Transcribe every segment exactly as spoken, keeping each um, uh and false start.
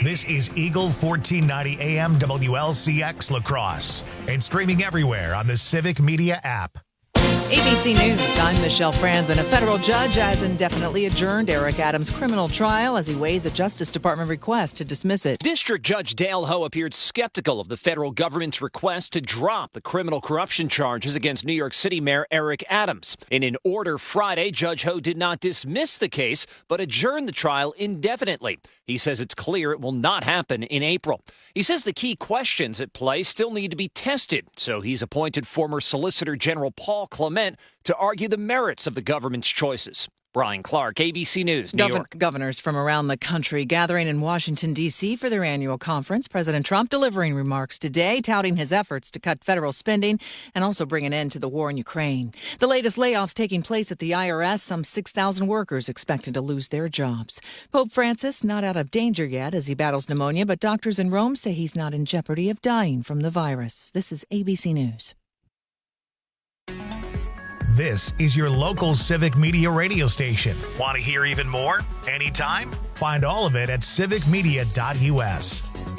This is Eagle fourteen ninety A M W L C X La Crosse and streaming everywhere on the Civic Media app. A B C News, I'm Michelle Franzen. A federal judge has indefinitely adjourned Eric Adams' criminal trial as he weighs a Justice Department request to dismiss it. District Judge Dale Ho appeared skeptical of the federal government's request to drop the criminal corruption charges against New York City Mayor Eric Adams. In an order Friday, Judge Ho did not dismiss the case, but adjourned the trial indefinitely. He says it's clear it will not happen in April. He says the key questions at play still need to be tested, so he's appointed former Solicitor General Paul Clement to argue the merits of the government's choices. Brian Clark, A B C News, New Gover- York. Governors from around the country gathering in Washington, D C for their annual conference. President Trump delivering remarks today, touting his efforts to cut federal spending and also bring an end to the war in Ukraine. The latest layoffs taking place at the I R S, some six thousand workers expected to lose their jobs. Pope Francis not out of danger yet as he battles pneumonia, but doctors in Rome say he's not in jeopardy of dying from the virus. This is A B C News. This is your local Civic Media radio station. Want to hear even more? Anytime? Find all of it at civic media dot U S.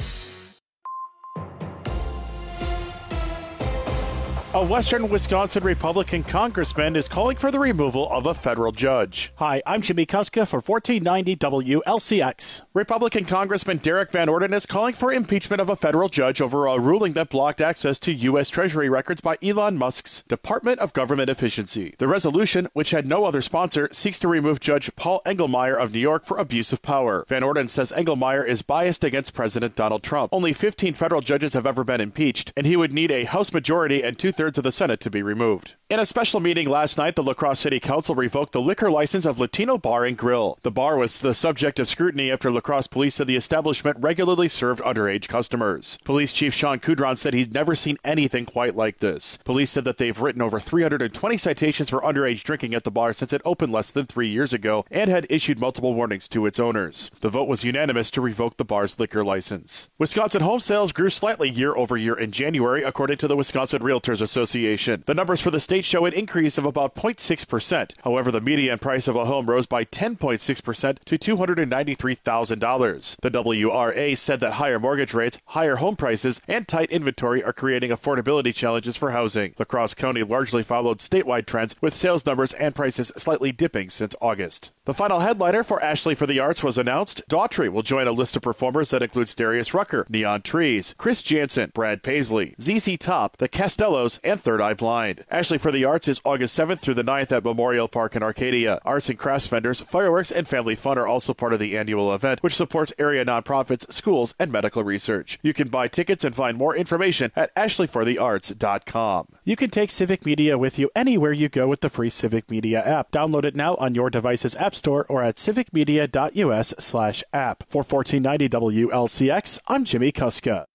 A Western Wisconsin Republican congressman is calling for the removal of a federal judge. Hi, I'm Jimmy Kuska for fourteen ninety W L C X. Republican Congressman Derek Van Orden is calling for impeachment of a federal judge over a ruling that blocked access to U S Treasury records by Elon Musk's Department of Government Efficiency. The resolution, which had no other sponsor, seeks to remove Judge Paul Engelmeyer of New York for abuse of power. Van Orden says Engelmeyer is biased against President Donald Trump. Only fifteen federal judges have ever been impeached, and he would need a House majority and two-thirds of the Senate to be removed. In a special meeting last night, the La Crosse City Council revoked the liquor license of Latino Bar and Grill. The bar was the subject of scrutiny after La Crosse police said the establishment regularly served underage customers. Police Chief Sean Kudron said he'd never seen anything quite like this. Police said that they've written over three hundred twenty citations for underage drinking at the bar since it opened less than three years ago and had issued multiple warnings to its owners. The vote was unanimous to revoke the bar's liquor license. Wisconsin home sales grew slightly year over year in January, according to the Wisconsin Realtors Association. The numbers for the state show an increase of about zero point six percent. However, the median price of a home rose by ten point six percent to two hundred ninety-three thousand dollars. The W R A said that higher mortgage rates, higher home prices, and tight inventory are creating affordability challenges for housing. La Crosse County largely followed statewide trends, with sales numbers and prices slightly dipping since August. The final headliner for Ashley for the Arts was announced. Daughtry will join a list of performers that includes Darius Rucker, Neon Trees, Chris Jansen, Brad Paisley, Z Z Top, The Castellos, and Third Eye Blind. Ashley for the Arts is August seventh through the ninth at Memorial Park in Arcadia. Arts and crafts vendors, fireworks, and family fun are also part of the annual event, which supports area nonprofits, schools, and medical research. You can buy tickets and find more information at ashley for the arts dot com. You can take Civic Media with you anywhere you go with the free Civic Media app. Download it now on your device's app store or at civic media dot U S slash app. For fourteen ninety W L C X, I'm Jimmy Kuska.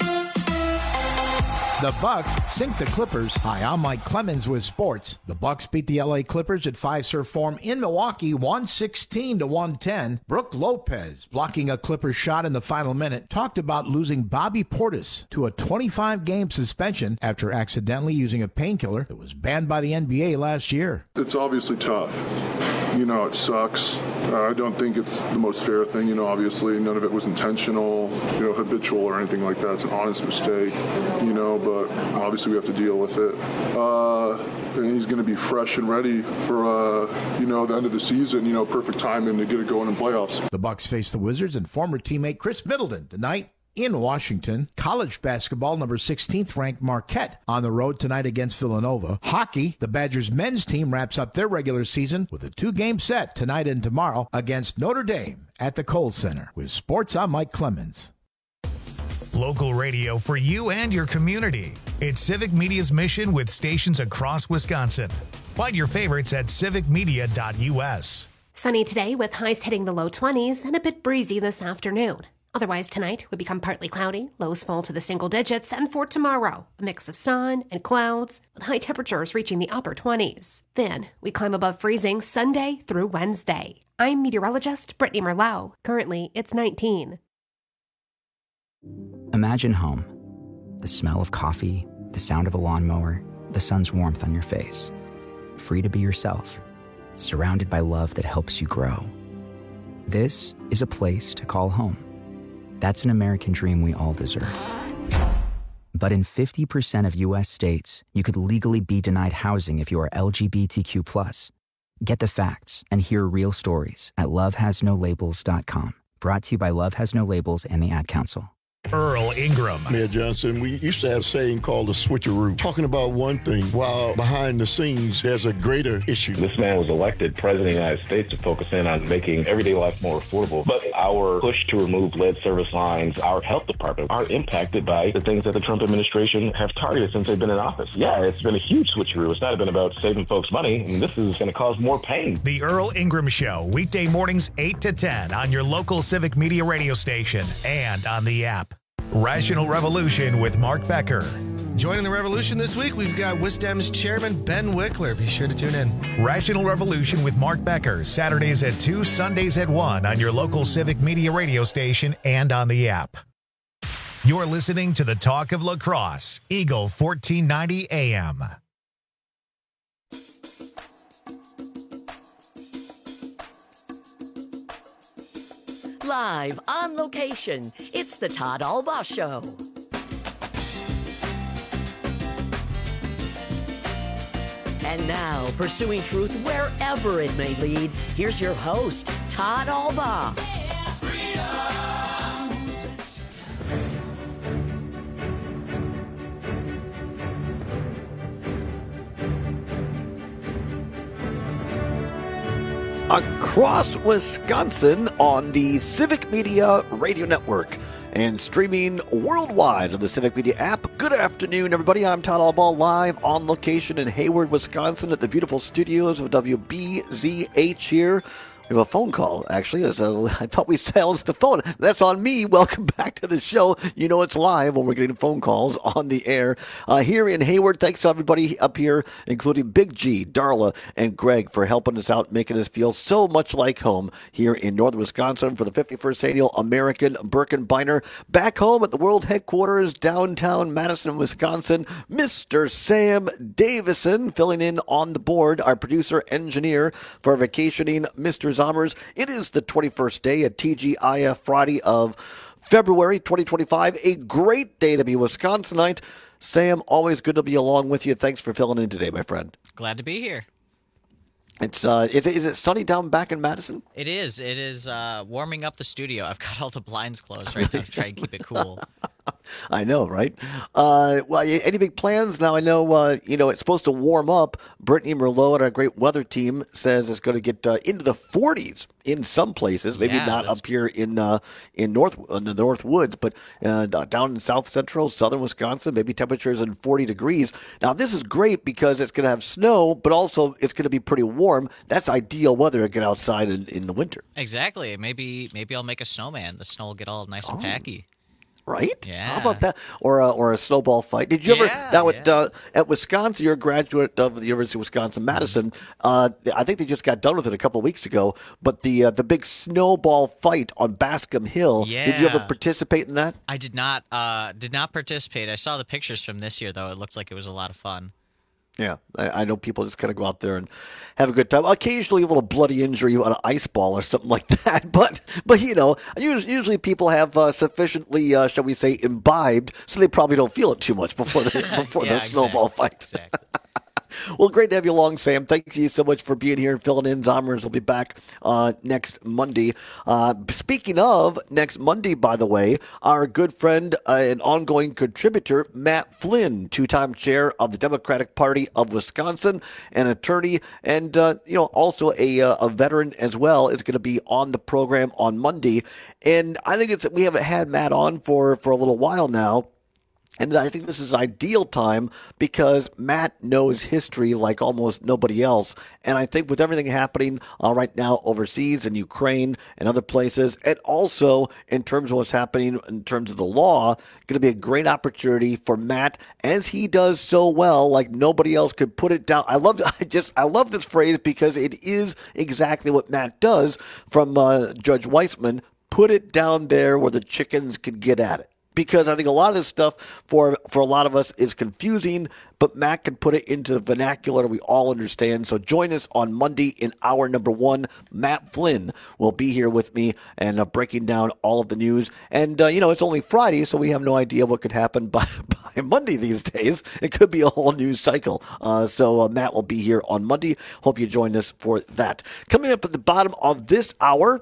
The Bucks sink the Clippers. Hi, I'm Mike Clemens with sports. The Bucks beat the L A Clippers at Fiserv Forum in Milwaukee, one sixteen to one ten. Brooke Lopez, blocking a Clippers shot in the final minute, talked about losing Bobby Portis to a twenty-five game suspension after accidentally using a painkiller that was banned by the N B A last year. It's obviously tough. You know, it sucks. Uh, I don't think it's the most fair thing. You know, obviously none of it was intentional, you know, habitual or anything like that. It's an honest mistake, you know, but obviously we have to deal with it. Uh, and he's going to be fresh and ready for, uh, you know, the end of the season, you know, perfect timing to get it going in playoffs. The Bucks face the Wizards and former teammate Chris Middleton tonight in Washington. College basketball, number sixteenth ranked Marquette on the road tonight against Villanova. Hockey, the Badgers men's team wraps up their regular season with a two-game set tonight and tomorrow against Notre Dame at the Kohl Center. With sports, I'm Mike Clemens. Local radio for you and your community. It's Civic Media's mission with stations across Wisconsin. Find your favorites at civic media dot U S. Sunny today with highs hitting the low twenties and a bit breezy this afternoon. Otherwise, tonight would become partly cloudy, lows fall to the single digits, and for tomorrow, a mix of sun and clouds, with high temperatures reaching the upper twenties. Then, we climb above freezing Sunday through Wednesday. I'm meteorologist Brittany Merlau. Currently, it's nineteen. Imagine home. The smell of coffee, the sound of a lawnmower, the sun's warmth on your face. Free to be yourself, surrounded by love that helps you grow. This is a place to call home. That's an American dream we all deserve. But in fifty percent of U S states, you could legally be denied housing if you are L G B T Q plus. Get the facts and hear real stories at love has no labels dot com. Brought to you by Love Has No Labels and the Ad Council. Earl Ingram. Mayor Johnson, we used to have a saying called the switcheroo, talking about one thing while behind the scenes there's a greater issue. This man was elected president of the United States to focus in on making everyday life more affordable. But our push to remove lead service lines, our health department, are impacted by the things that the Trump administration have targeted since they've been in office. Yeah, it's been a huge switcheroo. It's not been about saving folks money, and this is going to cause more pain. The Earl Ingram Show, weekday mornings eight to ten on your local Civic Media radio station and on the app. Rational Revolution with Mark Becker. Joining the revolution this week, we've got Wisdem's chairman, Ben Wickler. Be sure to tune in. Rational Revolution with Mark Becker, Saturdays at two, Sundays at one on your local Civic Media radio station and on the app. You're listening to the Talk of La Crosse, Eagle fourteen ninety A M. Live on location, it's the Todd Albaugh Show. And now, pursuing truth wherever it may lead, here's your host, Todd Albaugh. Across Wisconsin on the Civic Media Radio Network and streaming worldwide on the Civic Media app. Good afternoon, everybody. I'm Todd Albaugh, live on location in Hayward, Wisconsin at the beautiful studios of W B Z H here. We have a phone call, actually. As a, I thought we silenced the phone. That's on me. Welcome back to the show. You know it's live when we're getting phone calls on the air. Uh, here in Hayward, thanks to everybody up here, including Big G, Darla, and Greg for helping us out, making us feel so much like home here in northern Wisconsin for the fifty-first Annual American Birkenbeiner. Back home at the world headquarters, downtown Madison, Wisconsin, Mister Sam Davison filling in on the board, our producer engineer for vacationing, Mister Zommers. It is the twenty-first day at T G I F Friday of February twenty twenty-five. A great day to be Wisconsinite. Sam, always good to be along with you. Thanks for filling in today, my friend. Glad to be here. It's uh, is it, is it sunny down back in Madison? It is. It is uh, warming up the studio. I've got all the blinds closed right now to try and keep it cool. I know, right? Uh, well, any big plans? Now, I know, uh, you know, it's supposed to warm up. Brittany Merlot and our great weather team says it's going to get uh, into the forties in some places. Maybe yeah, not that's... up here in uh, in North in the North Woods, but uh, down in South Central, Southern Wisconsin, maybe temperatures in forty degrees. Now, this is great because it's going to have snow, but also it's going to be pretty warm. That's ideal weather to get outside in, in the winter. Exactly. Maybe maybe I'll make a snowman. The snow will get all nice and oh. packy. Right? Yeah. How about that? Or a, or a snowball fight. Did you ever, yeah, now yeah. at, uh, at Wisconsin, you're a graduate of the University of Wisconsin-Madison. Uh, I think they just got done with it a couple of weeks ago, but the uh, the big snowball fight on Bascom Hill, yeah. did you ever participate in that? I did not, uh, did not participate. I saw the pictures from this year, though. It looked like it was a lot of fun. Yeah, I, I know people just kind of go out there and have a good time. Occasionally, a little bloody injury on an ice ball or something like that. But, but you know, usually, usually people have uh, sufficiently, uh, shall we say, imbibed, so they probably don't feel it too much before the before yeah, the snowball exactly, fight. Exactly. Well, great to have you along, Sam. Thank you so much for being here and filling in. Zommers will be back uh, next Monday. Uh, speaking of next Monday, by the way, our good friend uh, and ongoing contributor, Matt Flynn, two-time chair of the Democratic Party of Wisconsin, an attorney, and uh, you know also a, uh, a veteran as well, is going to be on the program on Monday. And I think it's we haven't had Matt on for, for a little while now. And I think this is ideal time because Matt knows history like almost nobody else. And I think with everything happening uh, right now overseas in Ukraine and other places, and also in terms of what's happening in terms of the law, going to be a great opportunity for Matt, as he does so well, like nobody else could put it down. I love, I just, I love this phrase because it is exactly what Matt does from uh, Judge Weissman. Put it down there where the chickens could get at it. because I think a lot of this stuff for for a lot of us is confusing, but Matt can put it into the vernacular we all understand. So join us on Monday in hour number one. Matt Flynn will be here with me and uh, breaking down all of the news. And, uh, you know, it's only Friday, so we have no idea what could happen by, by Monday these days. It could be a whole news cycle. Uh, so uh, Matt will be here on Monday. Hope you join us for that. Coming up at the bottom of this hour,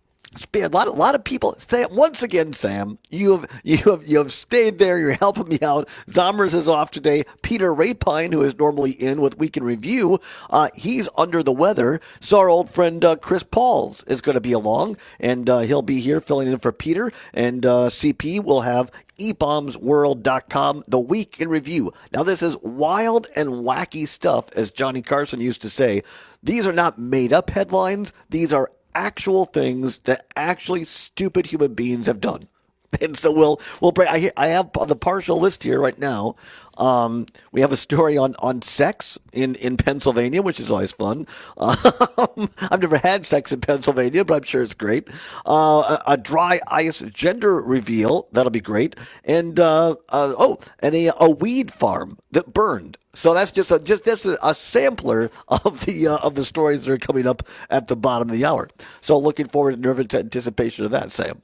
a lot, a lot of people. Sam, once again, Sam, you have you have you have stayed there. You're helping me out. Zomers is off today. Peter Rapine, who is normally in with Week in Review, uh, he's under the weather. So our old friend uh, Chris Pauls is going to be along, and uh, he'll be here filling in for Peter. And uh, C P will have e bombs world dot com, the Week in Review. Now, this is wild and wacky stuff, as Johnny Carson used to say. These are not made-up headlines. These are actual things that actually stupid human beings have done. And so we'll we'll break. I, I have the partial list here right now. Um, we have a story on, on sex in, in Pennsylvania, which is always fun. Um, I've never had sex in Pennsylvania, but I'm sure it's great. Uh, a, a dry ice gender reveal. That'll be great. And uh, uh, oh, and a, a weed farm that burned. So that's just a just that's a, a sampler of the uh, of the stories that are coming up at the bottom of the hour. So looking forward to nervous anticipation of that, Sam.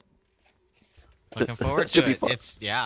Looking forward to it. It's yeah.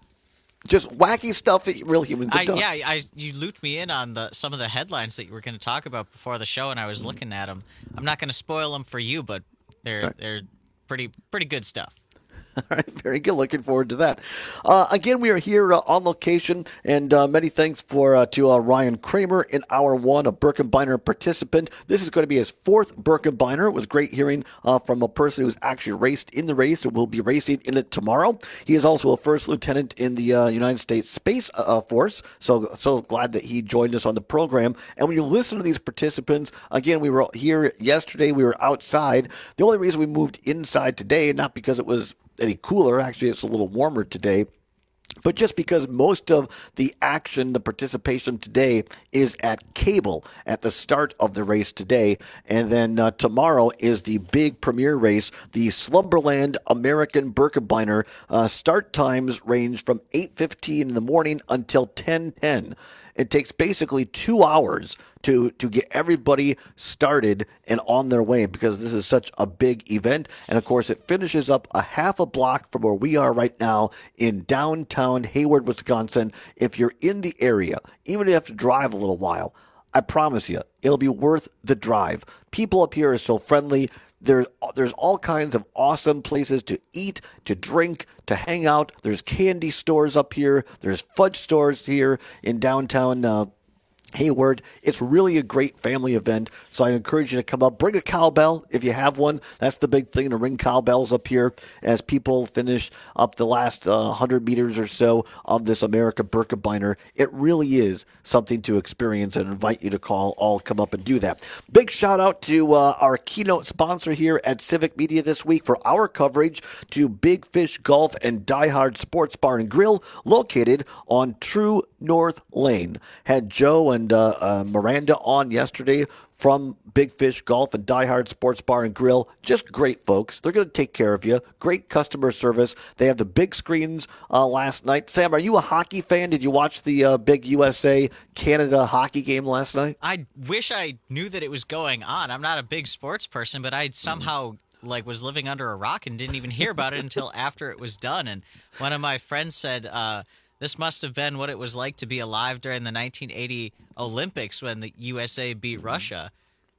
Just wacky stuff that real humans have I, done. Yeah, I you looped me in on the some of the headlines that you were going to talk about before the show, and I was looking at them. I'm not going to spoil them for you, but they're right. they're pretty pretty good stuff. All right, very good. Looking forward to that. Uh, again, we are here uh, on location, and uh, many thanks for uh, to uh, Ryan Kramer in hour one, a Birkebeiner participant. This is going to be his fourth Birkebeiner. It was great hearing uh, from a person who's actually raced in the race and will be racing in it tomorrow. He is also a first lieutenant in the uh, United States Space uh, Force, so so glad that he joined us on the program. And when you listen to these participants, again, we were here yesterday. We were outside. The only reason we moved inside today, not because it was any cooler. Actually, it's a little warmer today. But just because most of the action, the participation today is at Cable at the start of the race today. And then uh, tomorrow is the big premier race, the Slumberland American Birkebeiner. Uh, start times range from eight fifteen in the morning until ten ten. It takes basically two hours to, to get everybody started and on their way because this is such a big event. And, of course, it finishes up a half a block from where we are right now in downtown Hayward, Wisconsin. If you're in the area, even if you have to drive a little while, I promise you, it'll be worth the drive. People up here are so friendly. There's, there's all kinds of awesome places to eat, to drink, to hang out. There's candy stores up here. There's fudge stores here in downtown uh, Hayward. It's really a great family event, so I encourage you to come up. Bring a cowbell if you have one. That's the big thing, to ring cowbells up here as people finish up the last uh, one hundred meters or so of this America Birkebeiner. It really is something to experience, and invite you to call, all come up and do that. Big shout out to uh, our keynote sponsor here at Civic Media this week for our coverage, to Big Fish Golf and Die Hard Sports Bar and Grill, located on True North Lane. Had Joe and uh, uh, Miranda on yesterday from Big Fish Golf and Die Hard Sports Bar and Grill. Just great folks. They're going to take care of you. Great customer service. They have the big screens uh, last night. Sam, are you a hockey fan? Did you watch the uh, big U S A Canada hockey game last night? I wish I knew that it was going on. I'm not a big sports person, but I somehow like was living under a rock and didn't even hear about it until after it was done. And one of my friends said, uh, this must have been what it was like to be alive during the nineteen eighty Olympics when the U S A beat Russia.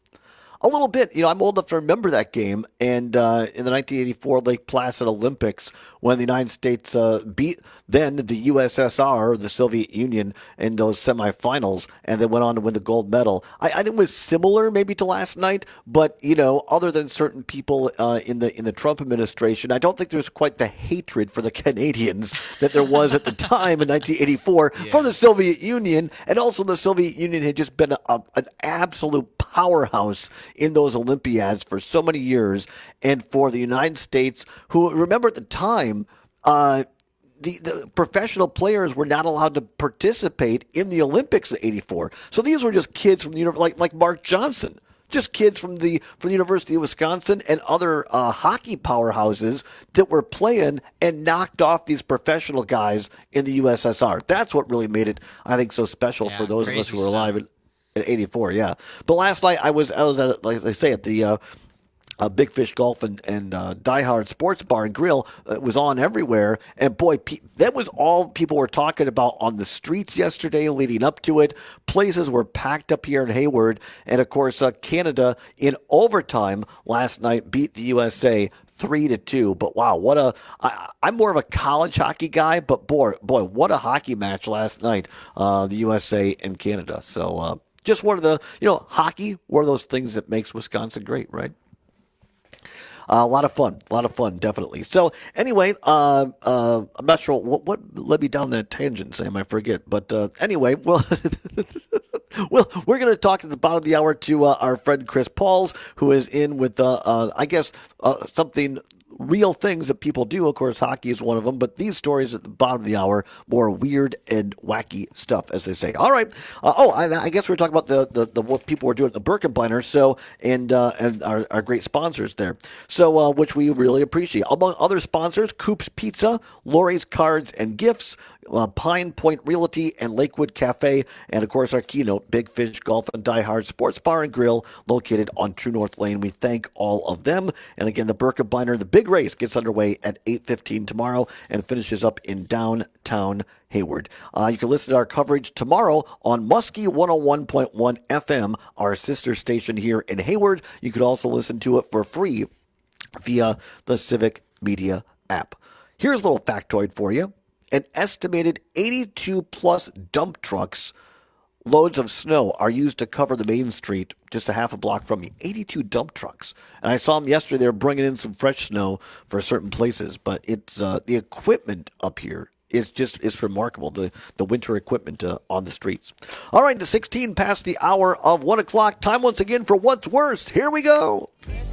A little bit. You know, I'm old enough to remember that game. And uh, in the nineteen eighty-four Lake Placid Olympics, when the United States uh, beat then the U S S R, the Soviet Union, in those semifinals, and then went on to win the gold medal. I, I think it was similar maybe to last night, but, you know, other than certain people uh, in the in the Trump administration, I don't think there's quite the hatred for the Canadians that there was at the time in nineteen eighty-four yeah. for the Soviet Union. And also the Soviet Union had just been a, a, an absolute powerhouse in those Olympiads for so many years. And for the United States, who, remember at the time, uh, the, the professional players were not allowed to participate in the Olympics in eighty-four. So these were just kids from the university, like, like Mark Johnson. just kids from the from the University of Wisconsin and other uh, hockey powerhouses that were playing and knocked off these professional guys in the U S S R. That's what really made it, I think, so special Yeah, for those of us who were stuff. alive in, in eighty-four. Yeah, but last night I was I was at, like I say, at the uh, uh, Big Fish Golf and and uh, Die Hard Sports Bar and Grill. It was on everywhere, and boy, pe- that was all people were talking about on the streets yesterday, leading up to it. Places were packed up here in Hayward, and of course, uh, Canada in overtime last night beat the U S A three to two. But wow, what a! I, I'm more of a college hockey guy, but boy, boy, what a hockey match last night! Uh, the U S A and Canada. So uh, just one of the, you know, hockey, one of those things that makes Wisconsin great, right? Uh, a lot of fun, a lot of fun, definitely. So anyway, uh, uh, I'm not sure what, what led me down that tangent, Sam. I forget. But uh, anyway, well, well, we're going to talk at the bottom of the hour to uh, our friend Chris Pauls, who is in with, uh, uh, I guess, uh, something. Real things that people do. Of course, hockey is one of them, but these stories at the bottom of the hour, more weird and wacky stuff, as they say. All right. Uh, oh, I, I guess we're talking about the, the, the what people were doing at the Birkenbiner, so and uh, and our, our great sponsors there, so uh, which we really appreciate. Among other sponsors, Coop's Pizza, Lori's Cards and Gifts, uh, Pine Point Realty, and Lakewood Cafe, and of course our keynote, Big Fish Golf and Die Hard Sports Bar and Grill, located on True North Lane. We thank all of them, and again, the Birkenbiner, the big race gets underway at eight fifteen tomorrow and finishes up in downtown Hayward. Uh, you can listen to our coverage tomorrow on Muskie one oh one point one F M, our sister station here in Hayward. You could also listen to it for free via the Civic Media app. Here's a little factoid for you. An estimated eighty-two plus dump trucks loads of snow are used to cover the main street just a half a block from me. eighty-two dump trucks. And I saw them yesterday. They were bringing in some fresh snow for certain places. But it's uh, the equipment up here is just it's remarkable, the, the winter equipment uh, on the streets. All right, the sixteen past the hour of one o'clock. Time once again for What's Worse. Here we go.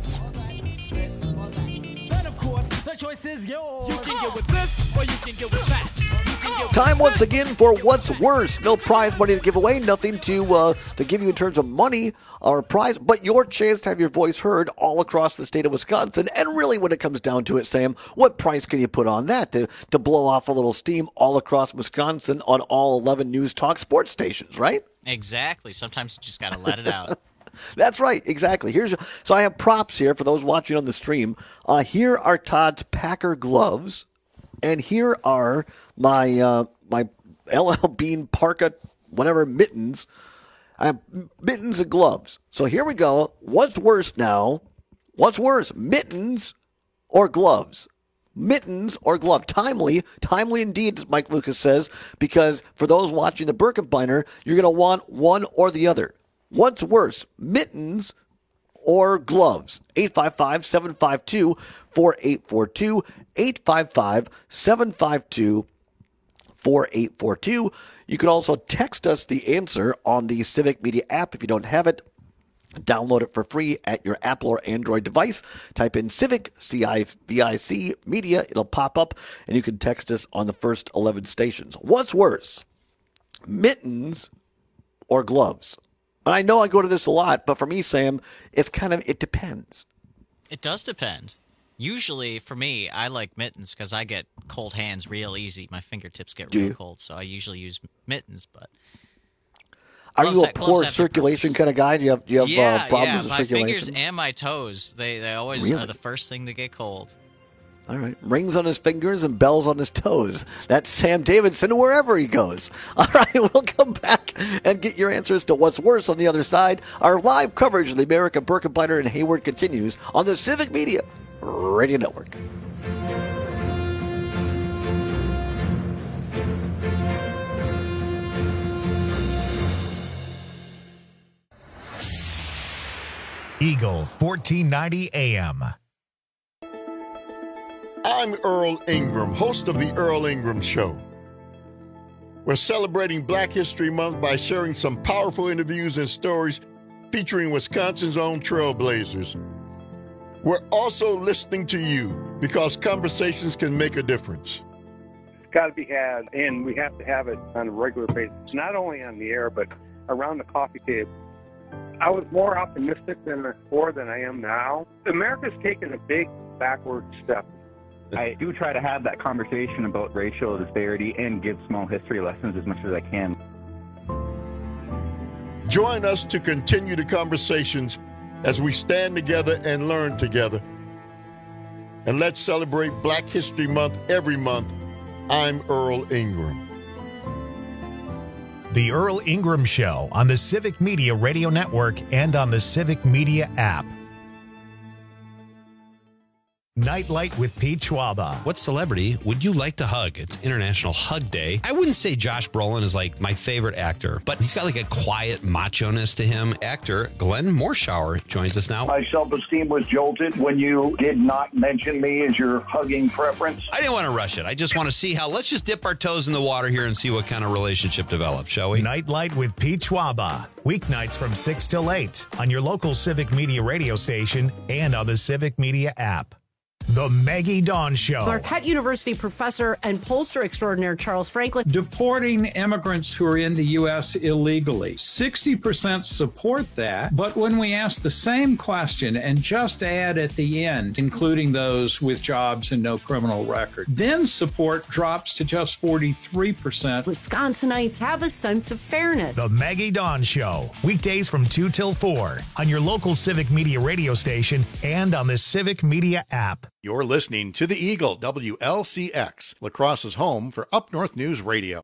The choice is yours. You can get with this or you can get with that. Time once again for What's Worse. No prize money to give away, nothing to uh, to give you in terms of money or prize, but your chance to have your voice heard all across the state of Wisconsin. And really, when it comes down to it, Sam, what price can you put on that to, to blow off a little steam all across Wisconsin on all eleven News Talk sports stations, right? Exactly. Sometimes you just got to let it out. That's right, exactly. Here's so I have props here for those watching on the stream. Uh, here are Todd's Packer gloves, and here are my uh, my L L Bean parka, whatever mittens. I have mittens and gloves. So here we go. What's worse now? What's worse, mittens or gloves? Mittens or glove? Timely, timely indeed, as Mike Lucas says, because for those watching the Birkenbiner, you're going to want one or the other. What's worse, mittens or gloves? eight five five, seven five two, four eight four two, eight five five, seven five two, four eight four two. You can also text us the answer on the Civic Media app if you don't have it. Download it for free at your Apple or Android device. Type in Civic, C I V I C, Media. It'll pop up, and you can text us on the first eleven stations. What's worse, mittens or gloves? And I know I go to this a lot, but for me, Sam, it's kind of, it depends. It does depend. Usually, for me, I like mittens because I get cold hands real easy. My fingertips get Do real you? cold, so I usually use mittens. But Are gloves you a have- gloves poor have their circulation kind of guy? Do you have, do you have yeah, uh, problems yeah, with my circulation? fingers and my toes, they, they always Really? are the first thing to get cold. All right. Rings on his fingers and bells on his toes. That's Sam Davidson wherever he goes. All right. We'll come back and get your answers to what's worse on the other side. Our live coverage of the American Birkenbiner in Hayward continues on the Civic Media Radio Network. Eagle fourteen ninety A M. I'm Earl Ingram, host of The Earl Ingram Show. We're celebrating Black History Month by sharing some powerful interviews and stories featuring Wisconsin's own trailblazers. We're also listening to you because conversations can make a difference. It's got to be had, and we have to have it on a regular basis, not only on the air, but around the coffee table. I was more optimistic than before than I am now. America's taken a big backward step. I do try to have that conversation about racial disparity and give small history lessons as much as I can. Join us to continue the conversations as we stand together and learn together. And let's celebrate Black History Month every month. I'm Earl Ingram. The Earl Ingram Show on the Civic Media Radio Network and on the Civic Media app. Nightlight with Pete Schwaba. What celebrity would you like to hug? It's International Hug Day. I wouldn't say Josh Brolin is like my favorite actor, but he's got like a quiet macho-ness to him. Actor Glenn Morshower joins us now. My self-esteem was jolted when you did not mention me as your hugging preference. I didn't want to rush it. I just want to see how, let's just dip our toes in the water here and see what kind of relationship develops, shall we? Nightlight with Pete Schwaba. Weeknights from six till eight on your local Civic Media radio station and on the Civic Media app. The Maggie Dawn Show. Marquette University professor and pollster extraordinaire Charles Franklin. Deporting immigrants who are in the U S illegally. sixty percent support that, but when we ask the same question and just add at the end, including those with jobs and no criminal record, then support drops to just forty-three percent. Wisconsinites have a sense of fairness. The Maggie Dawn Show. Weekdays from two till four on your local Civic Media radio station and on the Civic Media app. You're listening to the Eagle, W L C X, La Crosse's home for Up North News Radio.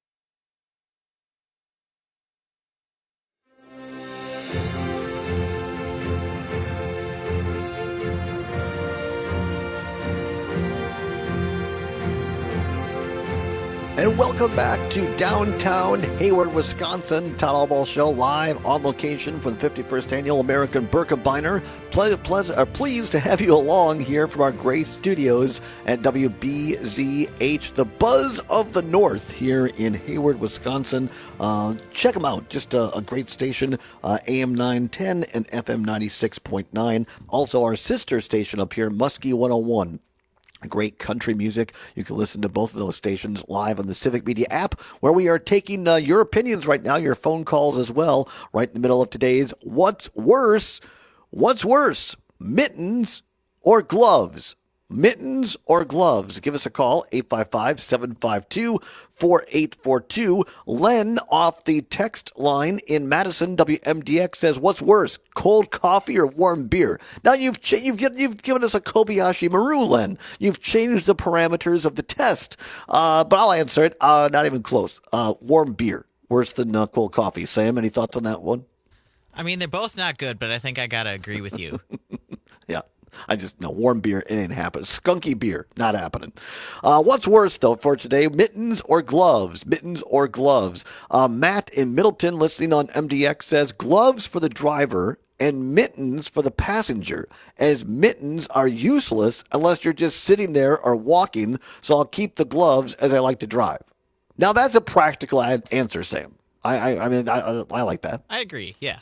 And welcome back to downtown Hayward, Wisconsin. Todd Allball Show live on location for the fifty-first Annual American Birkebeiner. Ple- ple- uh, pleased to have you along here from our great studios at W B Z H, the Buzz of the North here in Hayward, Wisconsin. Uh, check them out. Just a, a great station, uh, A M nine ten and F M ninety-six point nine. Also our sister station up here, Muskie one oh one. Great country music. You can listen to both of those stations live on the Civic Media app, where we are taking uh, your opinions right now, your phone calls as well, right in the middle of today's What's Worse? What's worse, mittens or gloves? Mittens or gloves? Give us a call, eight five five, seven five two, four eight four two. Len off the text line in Madison, W M D X says, what's worse, cold coffee or warm beer? Now, you've ch- you've, given, you've given us a Kobayashi Maru, Len. You've changed the parameters of the test. Uh, but I'll answer it. Uh, not even close. Uh, warm beer. Worse than uh, cold coffee. Sam, any thoughts on that one? I mean, they're both not good, but I think I got to agree with you. Yeah. I just know warm beer, it ain't happening. Skunky beer, not happening. Uh, what's worse, though, for today? Mittens or gloves? Mittens or gloves? Uh, Matt in Middleton, listening on M D X, says gloves for the driver and mittens for the passenger, as mittens are useless unless you're just sitting there or walking, so I'll keep the gloves as I like to drive. Now, that's a practical ad- answer, Sam. I, I, I mean, I, I, I like that. I agree, yeah.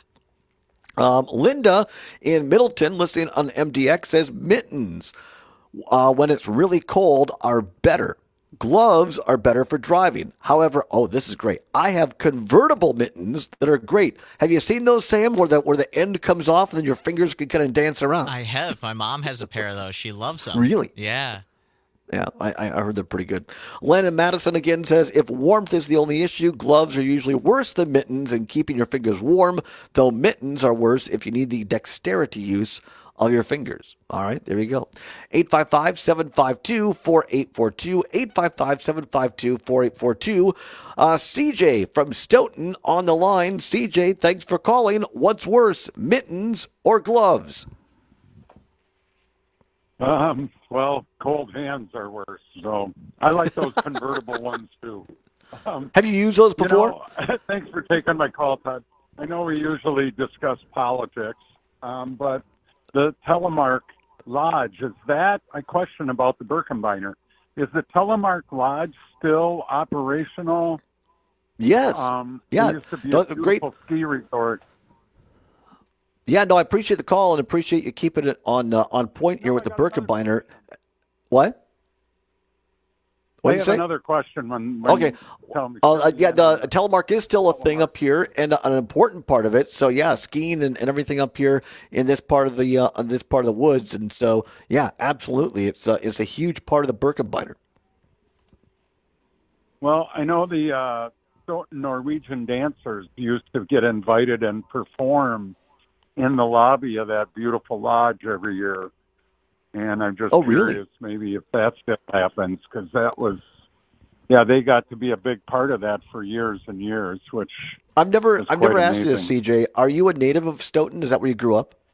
Um, Linda in Middleton, listening on M D X, says mittens, uh, when it's really cold, are better. Gloves are better for driving. However, oh, this is great. I have convertible mittens that are great. Have you seen those, Sam, where the, where the end comes off and then your fingers can kind of dance around? I have. My mom has a pair of those. She loves them. Really? Yeah. Yeah, I, I heard they're pretty good. Len in Madison again says, if warmth is the only issue, gloves are usually worse than mittens in keeping your fingers warm, though mittens are worse if you need the dexterity use of your fingers. All right, there you go. eight five five, seven five two, four eight four two, eight five five, seven five two, four eight four two. Uh, C J from Stoughton on the line. C J, thanks for calling. What's worse, mittens or gloves? Um, well, cold hands are worse. So I like those convertible ones too. Um, Have you used those before? You know, thanks for taking my call, Todd. I know we usually discuss politics, um, but the Telemark Lodge, is that, I question about the Birkebeiner, is the Telemark Lodge still operational? Yes. Um, yeah. It used to be no, a beautiful great. ski resort. Yeah, no, I appreciate the call and appreciate you keeping it on uh, on point here with the Birkebeiner. What? What I did you have say? another question. When, when Okay. you tell me. Uh, uh, yeah, the telemark is still a thing up here, and an important part of it. So yeah, skiing and, and everything up here in this part of the uh, in this part of the woods, and so yeah, absolutely, it's a, it's a huge part of the Birkenbeiner. Well, I know the uh, Norwegian dancers used to get invited and perform in the lobby of that beautiful lodge every year. And I'm just oh, really? curious maybe if that still happens, because that was, yeah, they got to be a big part of that for years and years, which I've never was I've quite never asked you this, amazing. C J. Are you a native of Stoughton? Is that where you grew up?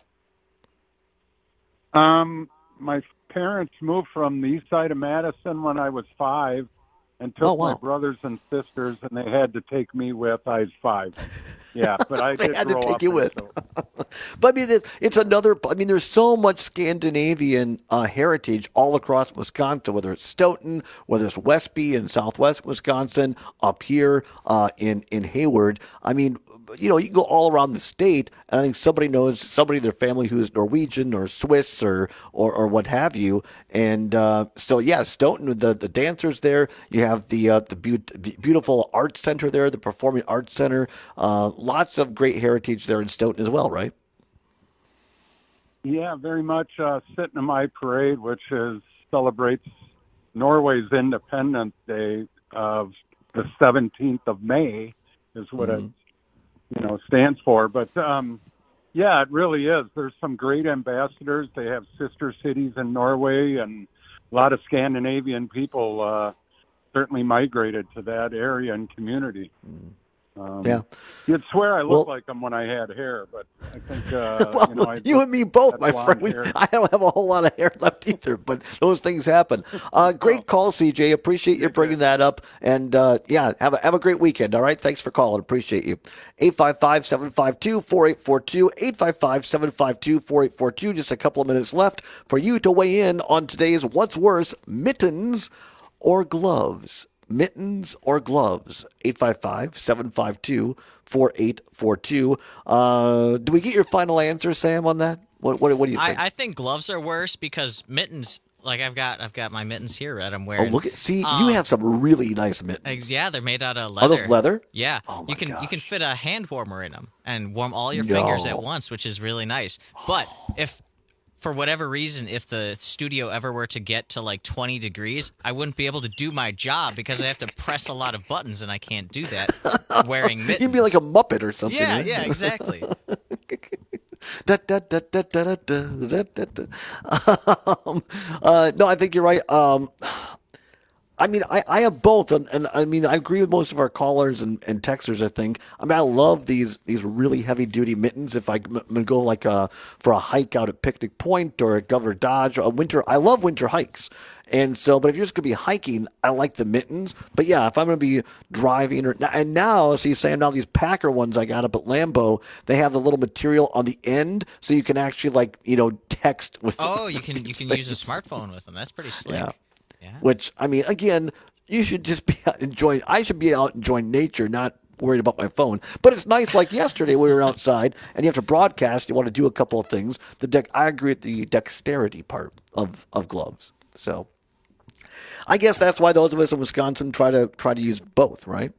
Um, my parents moved from the east side of Madison when I was five and took Oh, wow. my brothers and sisters, and they had to take me with. I was five. Yeah, but I They did had to grow take up you in with. Stoughton. But I mean, it- it's another. I mean, there's so much Scandinavian uh, heritage all across Wisconsin. Whether it's Stoughton, whether it's Westby in Southwest Wisconsin, up here uh, in in Hayward. I mean, you know, you can go all around the state, and I think somebody knows somebody in their family who's Norwegian or Swiss or or, or what have you. And uh, so, yeah, Stoughton, the the dancers there. You have the uh, the be- beautiful arts center there, the Performing Arts Center. Uh, lots of great heritage there in Stoughton as well, right? Yeah, very much uh, sitting in my parade, which is celebrates Norway's Independence Day of the seventeenth of May, is what Mm-hmm. it you know stands for. But um, yeah, it really is. There's some great ambassadors. They have sister cities in Norway, and a lot of Scandinavian people uh, certainly migrated to that area and community. Um, Yeah. You'd swear I looked Well- like them when I had hair, but I think uh, well, you know, I you and me both, had my blonde friend. We, hair. I don't have a whole lot of hair left either, but those things happen. Uh, great call, C J. Appreciate you bringing that up. And uh, yeah, have a, have a great weekend. All right. Thanks for calling. Appreciate you. eight five five, seven five two, four eight four two, eight five five, seven five two, four eight four two. Just a couple of minutes left for you to weigh in on today's What's Worse, mittens or gloves? Mittens or gloves? eight five five, seven five two, four eight four two. Uh, do we get your final answer, Sam, on that? What What, what do you think? I, I think gloves are worse because mittens. Like I've got, I've got my mittens here that I'm oh, wearing. look at see, Um, you have some really nice mittens. Ex- Yeah, they're made out of Are leather. those leather? Yeah. Oh, my you can you can fit a hand warmer in them and warm all your No. fingers at once, which is really nice. But if for whatever reason, if the studio ever were to get to like twenty degrees, I wouldn't be able to do my job because I have to press a lot of buttons, and I can't do that wearing mittens. You'd be like a Muppet or something. Yeah, right? yeah, exactly. Da, da, da, da, da, da, da, da, da. Um, uh, no, I think you're right. Um, I mean, I, I have both, and, and I mean, I agree with most of our callers and, and texters. I think. I mean, I love these these really heavy duty mittens. If I m- m- go like uh for a hike out at Picnic Point or at Governor Dodge, or a winter, I love winter hikes. And so, but if you're just gonna be hiking, I like the mittens. But yeah, if I'm gonna be driving, or and now, see, Sam, now these Packer ones I got up at Lambeau, they have the little material on the end, so you can actually like you know text with. Oh, you can you these can use a things. smartphone with them. That's pretty slick. Yeah. Yeah. Which, I mean, again, you should just be out enjoying, I should be out enjoying nature, not worried about my phone. But it's nice, like yesterday, we were outside, and you have to broadcast, you want to do a couple of things. The deck, I agree with the dexterity part of, of gloves. So I guess that's why those of us in Wisconsin try to try to use both, right?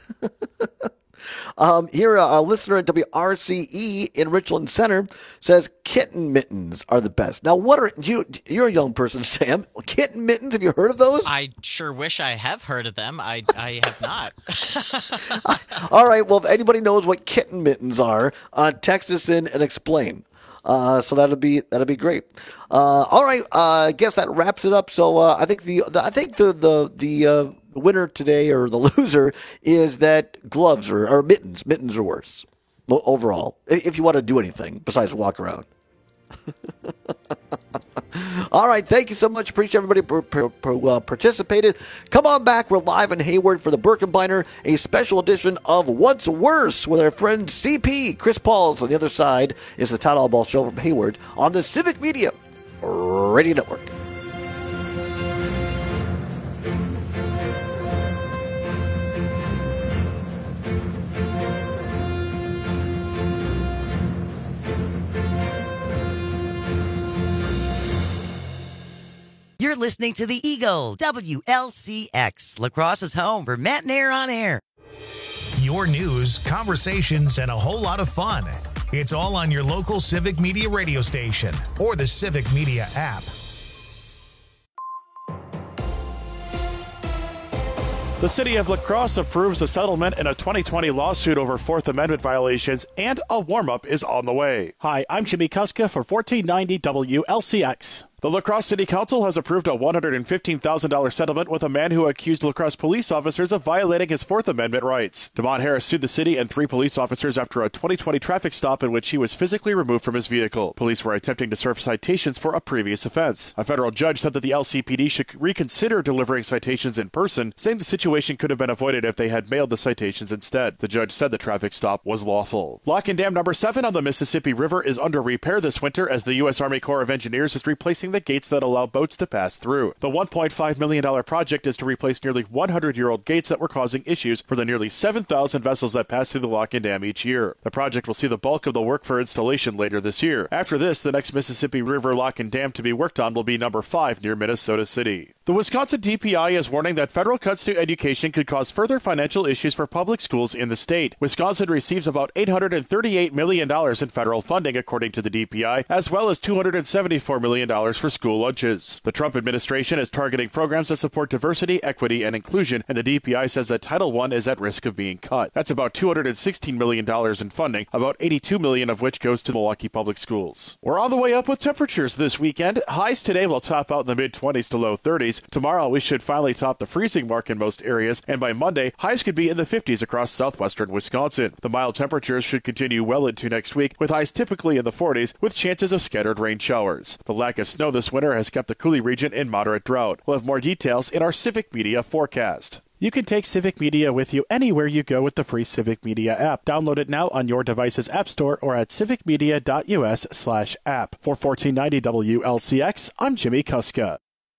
Um, here, a listener at W R C E in Richland Center says kitten mittens are the best. Now, what are you? You're a young person, Sam. Kitten mittens? Have you heard of those? I sure wish I have heard of them. I I have not. All right. Well, if anybody knows what kitten mittens are, uh, text us in and explain. Uh, so that'll be that'll be great. Uh, all right. Uh, I guess that wraps it up. So uh, I think the, the I think the the the uh, winner today, or the loser, is that gloves or, or mittens. Mittens are worse overall if you want to do anything besides walk around. All right, thank you so much. Appreciate everybody who per, per, uh, participated. Come on back. We're live in Hayward for the Birkenbeiner, a special edition of What's Worse with our friend C P. Chris Pauls on the other side is the Todd Allball Show from Hayward on the Civic Media Radio Network. You're listening to the Eagle, W L C X, Lacrosse's home for Matt and Air on Air. Your news, conversations, and a whole lot of fun. It's all on your local Civic Media radio station or the Civic Media app. The city of La Crosse approves a settlement in a twenty twenty lawsuit over Fourth Amendment violations, and a warm-up is on the way. Hi, I'm Jimmy Kuska for fourteen ninety W L C X. The La Crosse City Council has approved a one hundred fifteen thousand dollars settlement with a man who accused La Crosse police officers of violating his Fourth Amendment rights. Damon Harris sued the city and three police officers after a twenty twenty traffic stop in which he was physically removed from his vehicle. Police were attempting to serve citations for a previous offense. A federal judge said that the L C P D should reconsider delivering citations in person, saying the situation could have been avoided if they had mailed the citations instead. The judge said the traffic stop was lawful. Lock and Dam number seven on the Mississippi River is under repair this winter as the U S Army Corps of Engineers is replacing the gates that allow boats to pass through. The one point five million dollars project is to replace nearly one hundred year old gates that were causing issues for the nearly seven thousand vessels that pass through the lock and dam each year. The project will see the bulk of the work for installation later this year. After this, the next Mississippi River lock and dam to be worked on will be number five near Minnesota City. The Wisconsin D P I is warning that federal cuts to education could cause further financial issues for public schools in the state. Wisconsin receives about eight hundred thirty-eight million dollars in federal funding, according to the D P I, as well as two hundred seventy-four million dollars for school lunches. The Trump administration is targeting programs that support diversity, equity, and inclusion, and the D P I says that Title one is at risk of being cut. That's about two hundred sixteen million dollars in funding, about eighty-two million dollars of which goes to Milwaukee Public Schools. We're on the way up with temperatures this weekend. Highs today will top out in the mid-twenties to low thirties. Tomorrow we should finally top the freezing mark in most areas, and by Monday, highs could be in the fifties across southwestern Wisconsin. The mild temperatures should continue well into next week, with highs typically in the forties, with chances of scattered rain showers. The lack of snow this winter has kept the Coulee region in moderate drought. We'll have more details in our Civic Media forecast. You can take Civic Media with you anywhere you go with the free Civic Media app. Download it now on your device's app store or at civicmedia.us slash app. For fourteen ninety W L C X, I'm Jimmy Kuska.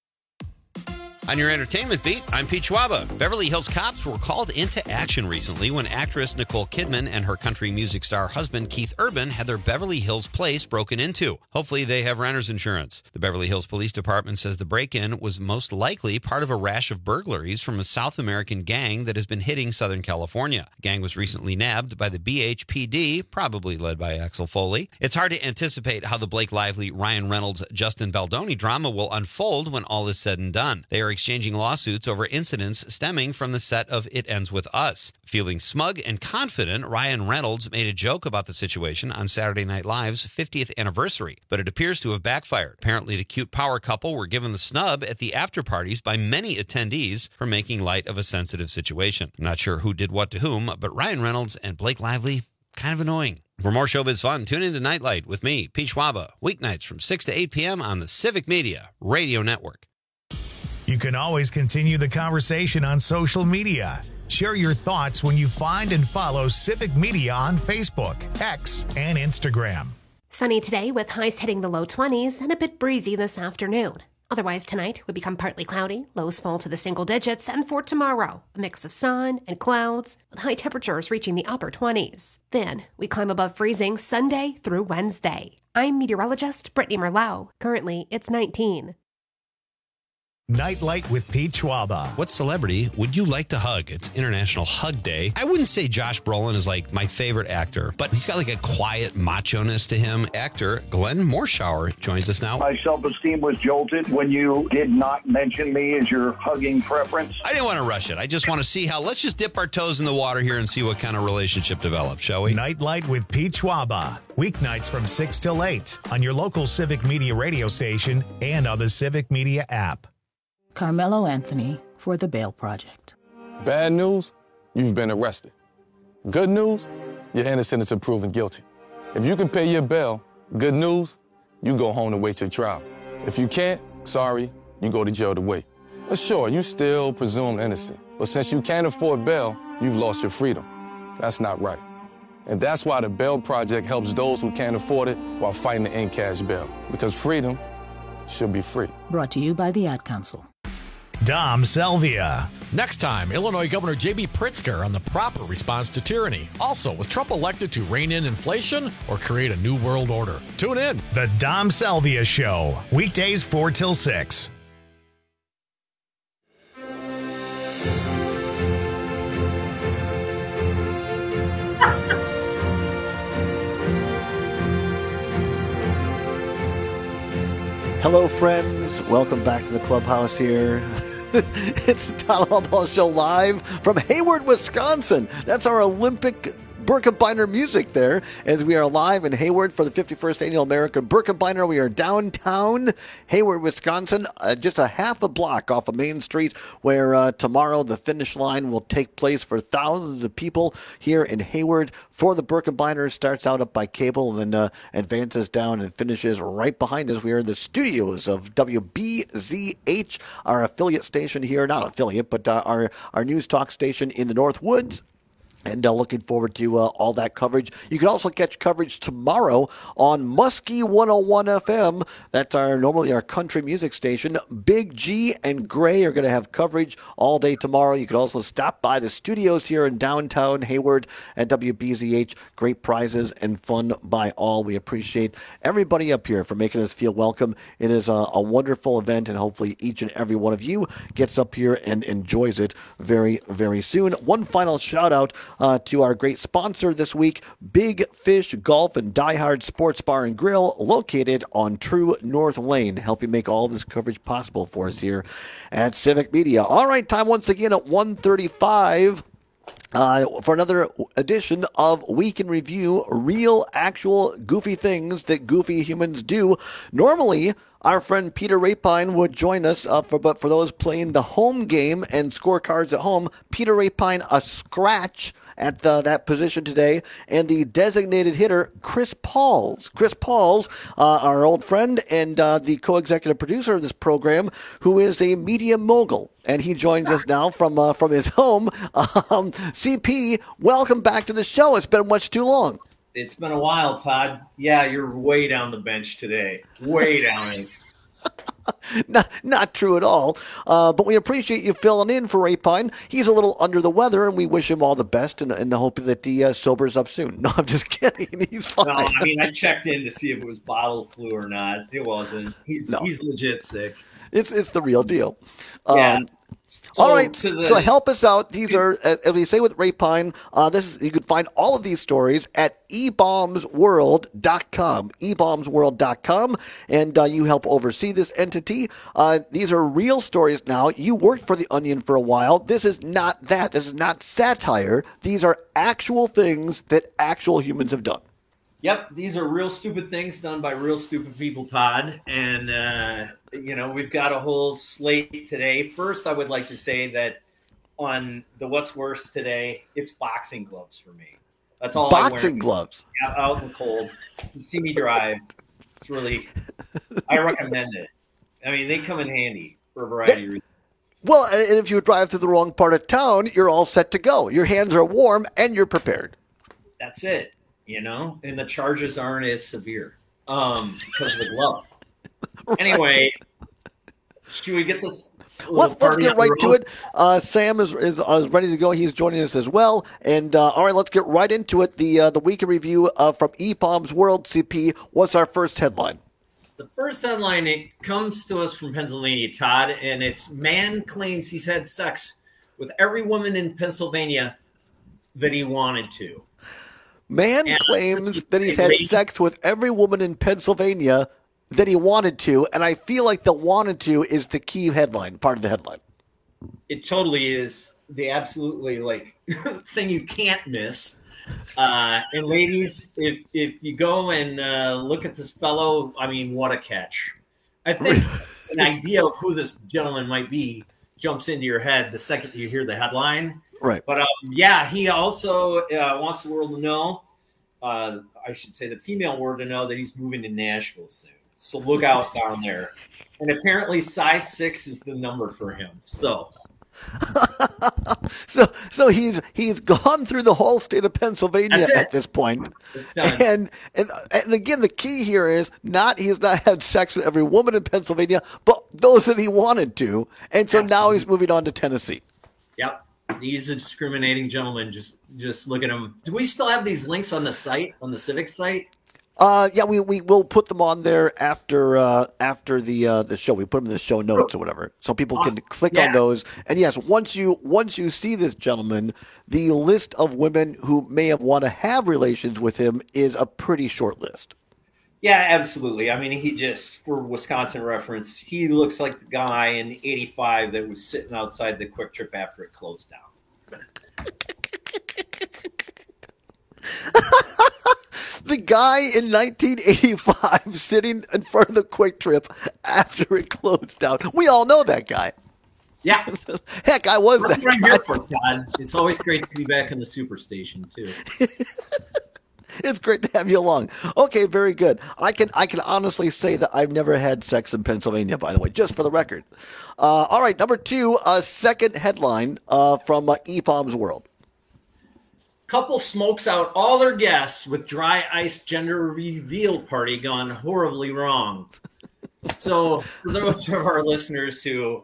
On your entertainment beat, I'm Pete Schwaba. Beverly Hills cops were called into action recently when actress Nicole Kidman and her country music star husband Keith Urban had their Beverly Hills place broken into. Hopefully they have renter's insurance. The Beverly Hills Police Department says the break-in was most likely part of a rash of burglaries from a South American gang that has been hitting Southern California. The gang was recently nabbed by the B H P D, probably led by Axel Foley. It's hard to anticipate how the Blake Lively, Ryan Reynolds, Justin Baldoni drama will unfold when all is said and done. They are exchanging lawsuits over incidents stemming from the set of It Ends With Us. Feeling smug and confident, Ryan Reynolds made a joke about the situation on Saturday Night Live's fiftieth anniversary, but it appears to have backfired. Apparently, the cute power couple were given the snub at the after parties by many attendees for making light of a sensitive situation. I'm not sure who did what to whom, but Ryan Reynolds and Blake Lively, kind of annoying. For more showbiz fun, tune in to Nightlight with me, Pete Schwaba, weeknights from six to eight p.m. on the Civic Media Radio Network. You can always continue the conversation on social media. Share your thoughts when you find and follow Civic Media on Facebook, X, and Instagram. Sunny today with highs hitting the low twenties and a bit breezy this afternoon. Otherwise tonight would become partly cloudy, lows fall to the single digits, and for tomorrow, a mix of sun and clouds with high temperatures reaching the upper twenties. Then we climb above freezing Sunday through Wednesday. I'm meteorologist Brittany Merlot. Currently, it's nineteen. Nightlight with Pete Schwaba. What celebrity would you like to hug? It's International Hug Day. I wouldn't say Josh Brolin is like my favorite actor, but he's got like a quiet macho-ness to him. Actor Glenn Morshower joins us now. My self-esteem was jolted when you did not mention me as your hugging preference. I didn't want to rush it. I just want to see how, let's just dip our toes in the water here and see what kind of relationship develops, shall we? Nightlight with Pete Schwaba. Weeknights from six till eight on your local Civic Media radio station and on the Civic Media app. Carmelo Anthony for the Bail Project. Bad news, you've been arrested. Good news, you're innocent until proven guilty. If you can pay your bail, good news, you go home to wait your trial. If you can't, sorry, you go to jail to wait. But sure, you still presumed innocent. But since you can't afford bail, you've lost your freedom. That's not right. And that's why the Bail Project helps those who can't afford it while fighting to end cash bail. Because freedom should be free. Brought to you by the Ad Council. Dom Selvia. Next time, Illinois Governor J B Pritzker on the proper response to tyranny. Also, was Trump elected to rein in inflation or create a new world order? Tune in. The Dom Selvia Show. Weekdays four till six. Hello, friends. Welcome back to the clubhouse here. It's the Todd Albaugh Show live from Hayward, Wisconsin. That's our Olympic Birkebeiner music there, as we are live in Hayward for the fifty-first Annual American Birkebeiner. We are downtown Hayward, Wisconsin, uh, just a half a block off of Main Street, where uh, tomorrow the finish line will take place for thousands of people here in Hayward for the Birkebeiner. Starts out up by Cable and then uh, advances down and finishes right behind us. We are in the studios of W B Z H, our affiliate station here, not affiliate, but uh, our, our news talk station in the North Woods. And uh, looking forward to uh, all that coverage. You can also catch coverage tomorrow on Muskie one oh one F M. That's our normally our country music station. Big G and Gray are going to have coverage all day tomorrow. You can also stop by the studios here in downtown Hayward at W B Z H. Great prizes and fun by all. We appreciate everybody up here for making us feel welcome. It is a, a wonderful event, and hopefully each and every one of you gets up here and enjoys it very, very soon. One final shout out Uh, to our great sponsor this week, Big Fish Golf and Diehard Sports Bar and Grill, located on True North Lane, helping make all this coverage possible for us here at Civic Media. All right, time once again at one thirty-five. Uh, for another edition of Week in Review, real, actual, goofy things that goofy humans do. Normally, our friend Peter Rapine would join us, uh, for, but for those playing the home game and scorecards at home, Peter Rapine, a scratch at the, that position today, and the designated hitter, Chris Pauls. Chris Pauls, uh, our old friend and uh, the co-executive producer of this program, who is a media mogul, and he joins us now from uh, from his home. Um, C P, welcome back to the show. It's been much too long. It's been a while, Todd. Yeah, you're way down the bench today. Way down. not, not true at all. Uh, but we appreciate you filling in for Rapine. He's a little under the weather, and we wish him all the best in, in the hope that he uh, sobers up soon. No, I'm just kidding. He's fine. No, I mean, I checked in to see if it was bottle flu or not. It wasn't. He's No. he's legit sick. It's it's the real deal. Um, Yeah. So, all right, to the- so help us out. These are, as we say with Rapine, uh, this is, you can find all of these stories at e bombs world dot com, e bombs world dot com, and uh, you help oversee this entity. Uh, these are real stories now. You worked for The Onion for a while. This is not that. This is not satire. These are actual things that actual humans have done. Yep, these are real stupid things done by real stupid people, Todd. And, uh, you know, we've got a whole slate today. First, I would like to say that on the What's Worse today, it's boxing gloves for me. That's all I wear. Boxing gloves. Out, out in the cold. You see me drive. It's really, I recommend it. I mean, they come in handy for a variety of reasons. Well, and if you drive through the wrong part of town, you're all set to go. Your hands are warm and you're prepared. That's it. You know, and the charges aren't as severe um, because of the glove. Right. Anyway, should we get this? Let's let's get right to it. Uh, Sam is, is is ready to go. He's joining us as well. And uh, all right, let's get right into it. The uh, the week in review uh, from E bombs World. C P, what's our first headline? The first headline, it comes to us from Pennsylvania, Todd, and it's man claims he's had sex with every woman in Pennsylvania that he wanted to. Man claims that he's had sex with every woman in Pennsylvania that he wanted to, and I feel like the wanted to is the key headline, part of the headline. It totally is the absolutely like thing you can't miss. Uh, and ladies, if if you go and uh, look at this fellow, I mean, what a catch. I think an idea of who this gentleman might be jumps into your head the second you hear the headline. Right. But um, yeah, he also uh, wants the world to know, uh, I should say the female world to know that he's moving to Nashville soon. So look out down there. And apparently size six is the number for him. So so so he's he's gone through the whole state of Pennsylvania at this point. And, and and again, the key here is not he's not had sex with every woman in Pennsylvania, but those that he wanted to. And so Absolutely. Now he's moving on to Tennessee. Yep. He's a discriminating gentleman. Just just look at him. Do we still have these links on the site, on the Civic site? Uh, yeah, we, we will put them on there after uh, after the uh, the show. We put them in the show notes or whatever, so people can click yeah. on those. And yes, once you once you see this gentleman, the list of women who may have want to have relations with him is a pretty short list. Yeah, absolutely. I mean, he just, for Wisconsin reference, he looks like the guy in eighty-five that was sitting outside the Quick Trip after it closed down. The guy in nineteen eighty-five sitting in front of the Quick Trip after it closed down. We all know that guy. Yeah. Heck, I was That's that what I'm guy. here for, Todd. It's always great to be back in the Superstation, too. It's great to have you along. Okay, very good. I can I can honestly say that I've never had sex in Pennsylvania, by the way, just for the record. Uh, all right, number two, uh, second headline uh, from uh, E P O M's World. Couple smokes out all their guests with dry ice gender reveal party gone horribly wrong. So for those of our listeners who,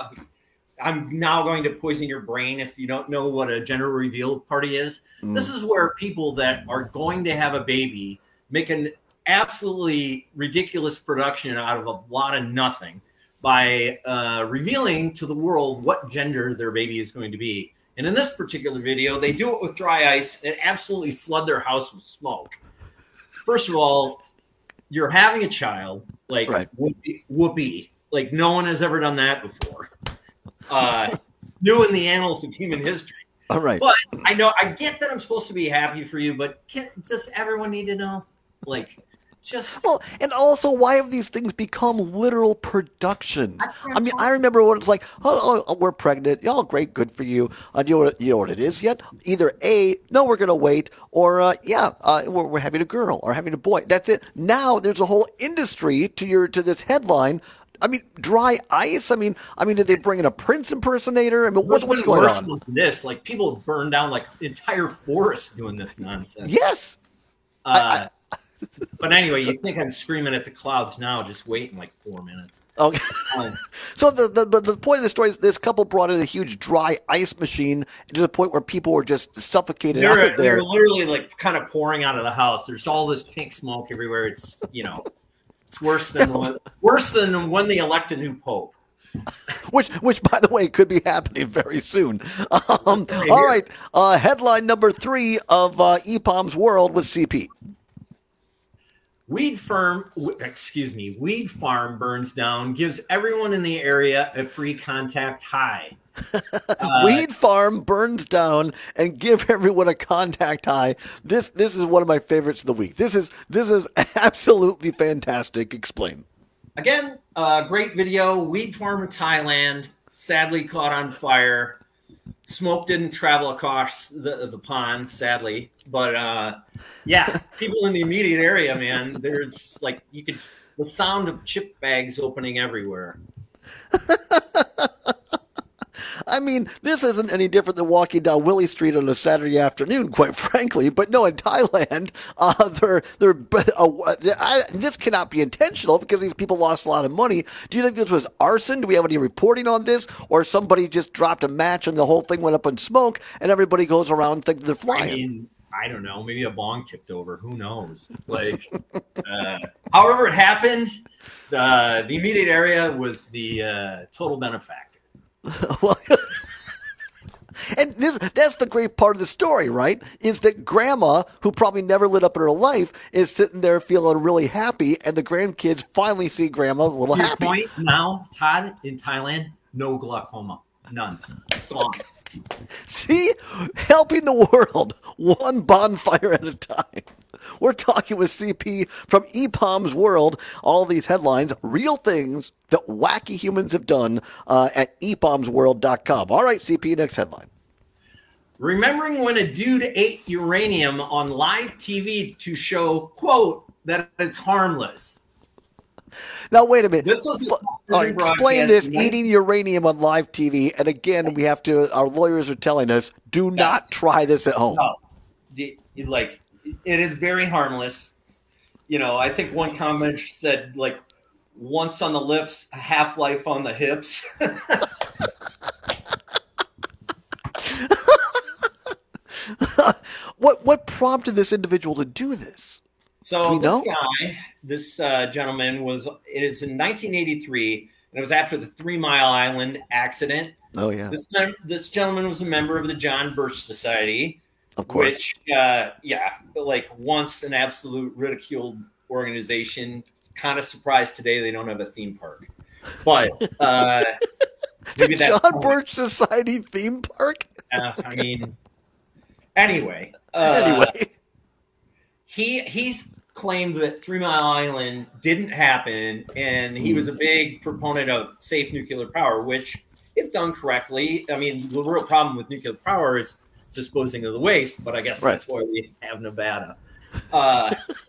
I'm now going to poison your brain if you don't know what a gender reveal party is. Mm. This is where people that are going to have a baby make an absolutely ridiculous production out of a lot of nothing by uh, revealing to the world what gender their baby is going to be. And in this particular video, they do it with dry ice and absolutely flood their house with smoke. First of all, you're having a child, like right. whoopee, whoopee. Like no one has ever done that before. Uh, new in the annals of human history. All right. But I know, I get that I'm supposed to be happy for you, but can, does everyone need to know? Like, just. Well, and also, why have these things become literal productions? I mean, I remember when it's like, oh, oh we're pregnant. Y'all great, good for you. Uh, do you know what, you know what it is yet? Either A, no, we're going to wait, or uh, yeah, uh, we're, we're having a girl or having a boy. That's it. Now there's a whole industry to your to this headline. I mean, dry ice. I mean, I mean, did they bring in a Prince impersonator? I mean, what's, what's going on? Than this, like, people burn down like entire forests doing this nonsense. Yes. Uh, I, I, but anyway, you think I'm screaming at the clouds now? Just wait in like four minutes. Okay. Um, so the, the the point of the story is this couple brought in a huge dry ice machine to the point where people were just suffocated out of there. They're literally like kind of pouring out of the house. There's all this pink smoke everywhere. It's, you know. It's worse than when, worse than when they elect a new pope. which, which, by the way, could be happening very soon. Um, all right, uh, headline number three of uh, E P O M's World with C P. Weed firm, excuse me, weed farm burns down, gives everyone in the area a free contact high. Uh, Weed farm burns down and give everyone a contact high. This this is one of my favorites of the week. This is this is absolutely fantastic. Explain. Again, uh, great video. Weed farm in Thailand, sadly caught on fire. Smoke didn't travel across the, the pond, sadly. But uh, yeah, people in the immediate area, man, they're just like, you could, the sound of chip bags opening everywhere. I mean, this isn't any different than walking down Willie Street on a Saturday afternoon, quite frankly. But no, in Thailand, uh, they're, they're, uh, I, this cannot be intentional because these people lost a lot of money. Do you think this was arson? Do we have any reporting on this? Or somebody just dropped a match and the whole thing went up in smoke and everybody goes around thinking they're flying? I mean, I don't know. Maybe a bong tipped over. Who knows? Like, uh, however it happened, uh, the immediate area was the uh, total benefactor. Well, and this, that's the great part of the story, right? Is that grandma, who probably never lit up in her life, is sitting there feeling really happy, and the grandkids finally see grandma a little Your happy. Point now, Todd, in Thailand, no glaucoma. None. It's gone. See? Helping the world, one bonfire at a time. We're talking with C P from E P O M's World. All these headlines, real things that wacky humans have done uh, at E P O Ms world dot com. All right, C P, next headline. Remembering when a dude ate uranium on live T V to show, quote, that it's harmless. Now, wait a minute. This was uh, explain this, eating uranium on live T V. And again, we have to, our lawyers are telling us, do not yes. try this at home. No. Like, it is very harmless. You know, I think one comment said, like, once on the lips, half-life on the hips. what what prompted this individual to do this? So do this know? guy, this uh, gentleman was, it is in nineteen eighty-three, and it was after the Three Mile Island accident. Oh, yeah. This, this gentleman was a member of the John Birch Society. Of course. Which, uh, yeah, like once an absolute ridiculed organization. Kind of surprised today they don't have a theme park. But uh, maybe the John Birch Society theme park? Uh, I mean, anyway. Uh, anyway. He, he's claimed that Three Mile Island didn't happen, and he was a big proponent of safe nuclear power, which, if done correctly, I mean, the real problem with nuclear power is disposing of the waste, but I guess right. that's why we have Nevada. Uh,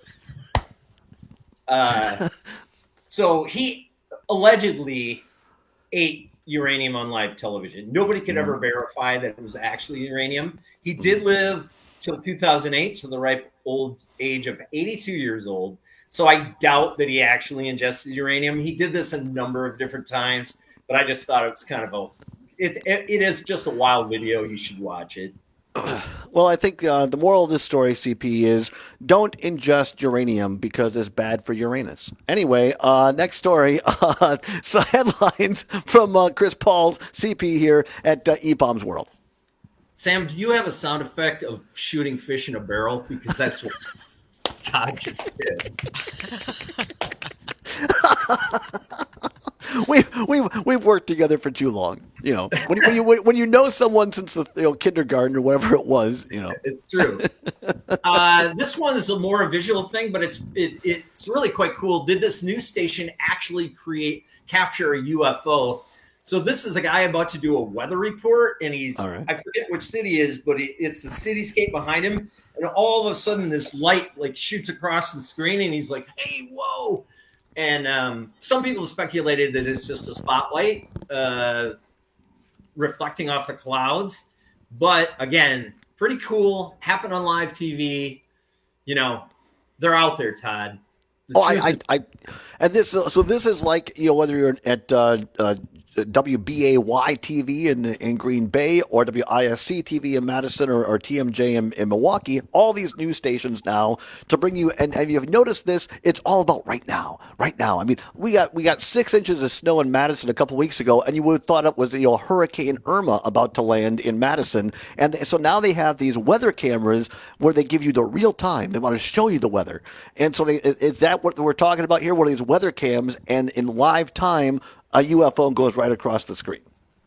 uh, so he allegedly ate uranium on live television. Nobody could ever verify that it was actually uranium. He did live till two thousand eight, to the ripe old age of eighty-two years old. So I doubt that he actually ingested uranium. He did this a number of different times, but I just thought it was kind of a, it, it, it is just a wild video. You should watch it. Well, I think uh, the moral of this story, C P, is don't ingest uranium because it's bad for Uranus. Anyway, uh, next story. Uh, so headlines from uh, Chris Paul's C P here at uh, E-Bombs World. Sam, do you have a sound effect of shooting fish in a barrel? Because that's what Todd just did. We've we've we've worked together for too long, you know. When, when you when you know someone since the you know kindergarten or whatever it was, you know. It's true. uh, this one is a more a visual thing, but it's it, it's really quite cool. Did this news station actually create capture a U F O? So this is a guy about to do a weather report, and he's right. I forget which city it is, but it, it's the cityscape behind him, and all of a sudden this light like shoots across the screen, and he's like, "Hey, whoa!" And um, some people speculated that it's just a spotlight uh, reflecting off the clouds. But again, pretty cool. Happened on live T V. You know, they're out there, Todd. The oh, I, I, I, and this, so this is like, you know, whether you're at uh, uh, W B A Y T V in in Green Bay or W I S C T V in Madison or, or T M J in, in Milwaukee, all these news stations now to bring you, and, and you've noticed this, it's all about right now, right now. I mean, we got we got six inches of snow in Madison a couple weeks ago, and you would have thought it was, you know, Hurricane Irma about to land in Madison. And they, so now they have these weather cameras where they give you the real time. They want to show you the weather. And so they, is that what we're talking about here? One of these weather cams, and in live time, a U F O goes right across the screen.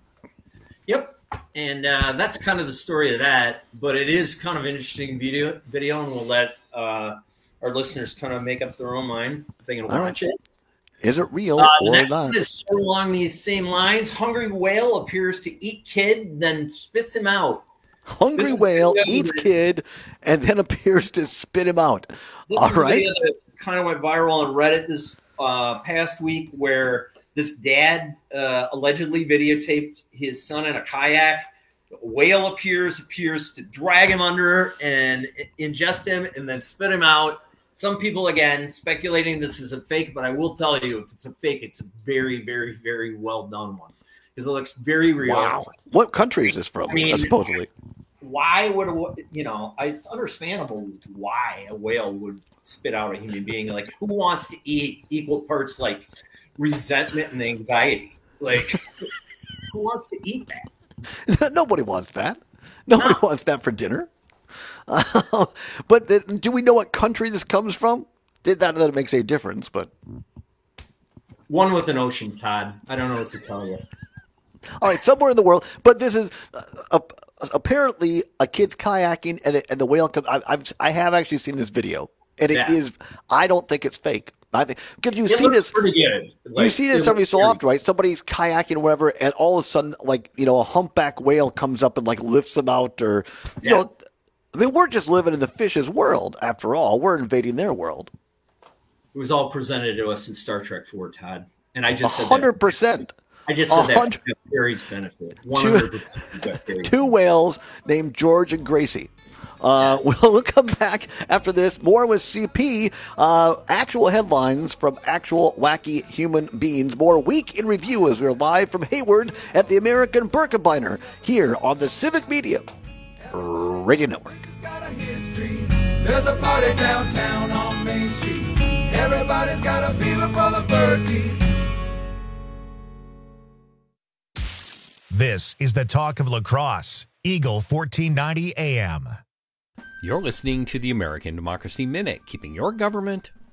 Yep. And uh, that's kind of the story of that. But it is kind of interesting video, video and we'll let uh, our listeners kind of make up their own mind if they can watch right. it. Is it real uh, or next not? One is sort of along these same lines. Hungry whale appears to eat kid, then spits him out. Hungry whale eats kid and then appears to spit him out. This All is right. The that kind of went viral on Reddit this uh, past week where this dad uh, allegedly videotaped his son in a kayak. A whale appears, appears to drag him under and ingest him and then spit him out. Some people, again, speculating this is a fake, but I will tell you, if it's a fake, it's a very, very, very well done one because it looks very real. Wow. What country is this from, I mean, supposedly? Why would, a, you know, it's understandable why a whale would spit out a human being. Like, who wants to eat equal parts, like, resentment and anxiety? Like, who wants to eat that? Nobody wants that. Nobody no. wants that for dinner. Uh, but the, do we know what country this comes from? Did that that makes a difference? But one with an ocean, Todd. I don't know what to tell you. All right, somewhere in the world. But this is uh, uh, apparently a kid's kayaking, and, it, and the whale comes. I, I've I have actually seen this video, and it yeah. is. I don't think it's fake. I think because you it see this pretty good. Like, you see this every so often, right? Somebody's kayaking or whatever, and all of a sudden, like, you know, a humpback whale comes up and like lifts them out, or you yeah. know, I mean, we're just living in the fish's world after all. We're invading their world. It was all presented to us in Star Trek four, Todd, and I just said hundred percent. I just said that for Gary's benefit. one hundred percent. Two whales named George and Gracie. Uh, yes. we'll, we'll come back after this. More with C P. Uh, actual headlines from actual wacky human beings. More Week in Review as we're live from Hayward at the American Birkebeiner here on the Civic Media Radio Network. There's a party downtown on Main Street. Everybody's got a fever for the Berkey. This is the Talk of La Crosse, Eagle fourteen ninety A M. You're listening to the American Democracy Minute, keeping your government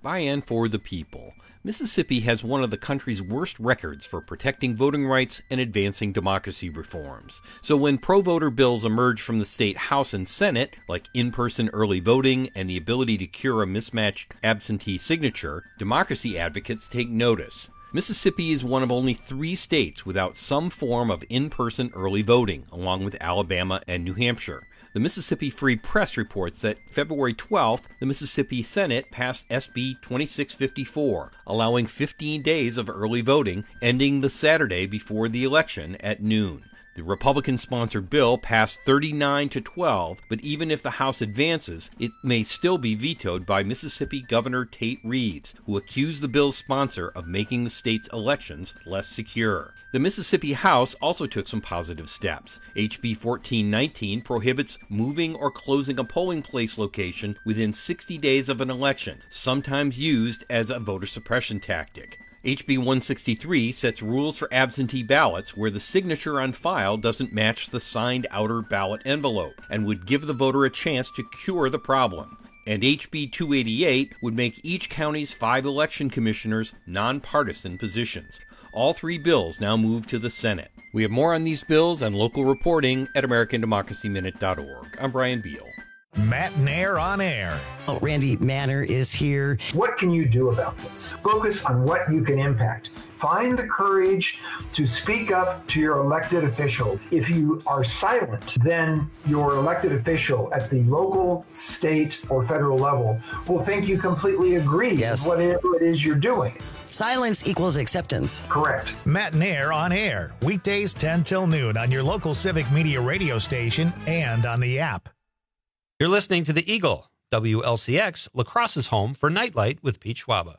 by and for the people. Mississippi has one of the country's worst records for protecting voting rights and advancing democracy reforms. So when pro-voter bills emerge from the state House and Senate, like in-person early voting and the ability to cure a mismatched absentee signature, democracy advocates take notice. Mississippi is one of only three states without some form of in-person early voting, along with Alabama and New Hampshire. The Mississippi Free Press reports that February twelfth, the Mississippi Senate passed S B twenty-six fifty-four, allowing fifteen days of early voting, ending the Saturday before the election at noon. The Republican-sponsored bill passed thirty-nine to twelve, but even if the House advances, it may still be vetoed by Mississippi Governor Tate Reeves, who accused the bill's sponsor of making the state's elections less secure. The Mississippi House also took some positive steps. H B fourteen nineteen prohibits moving or closing a polling place location within sixty days of an election, sometimes used as a voter suppression tactic. H B one sixty-three sets rules for absentee ballots where the signature on file doesn't match the signed outer ballot envelope and would give the voter a chance to cure the problem. And H B two eighty-eight would make each county's five election commissioners nonpartisan positions. All three bills now move to the Senate. We have more on these bills and local reporting at American Democracy Minute dot org. I'm Brian Beal. Matt Nair on air. Oh, Randy Manner is here. What can you do about this? Focus on what you can impact. Find the courage to speak up to your elected official. If you are silent, then your elected official at the local, state, or federal level will think you completely agree yes. with whatever it is you're doing. Silence equals acceptance. Correct. Matt Nair on air. Weekdays ten till noon on your local Civic Media radio station and on the app. You're listening to The Eagle, W L C X, La Crosse's home for Nightlight with Pete Schwaba.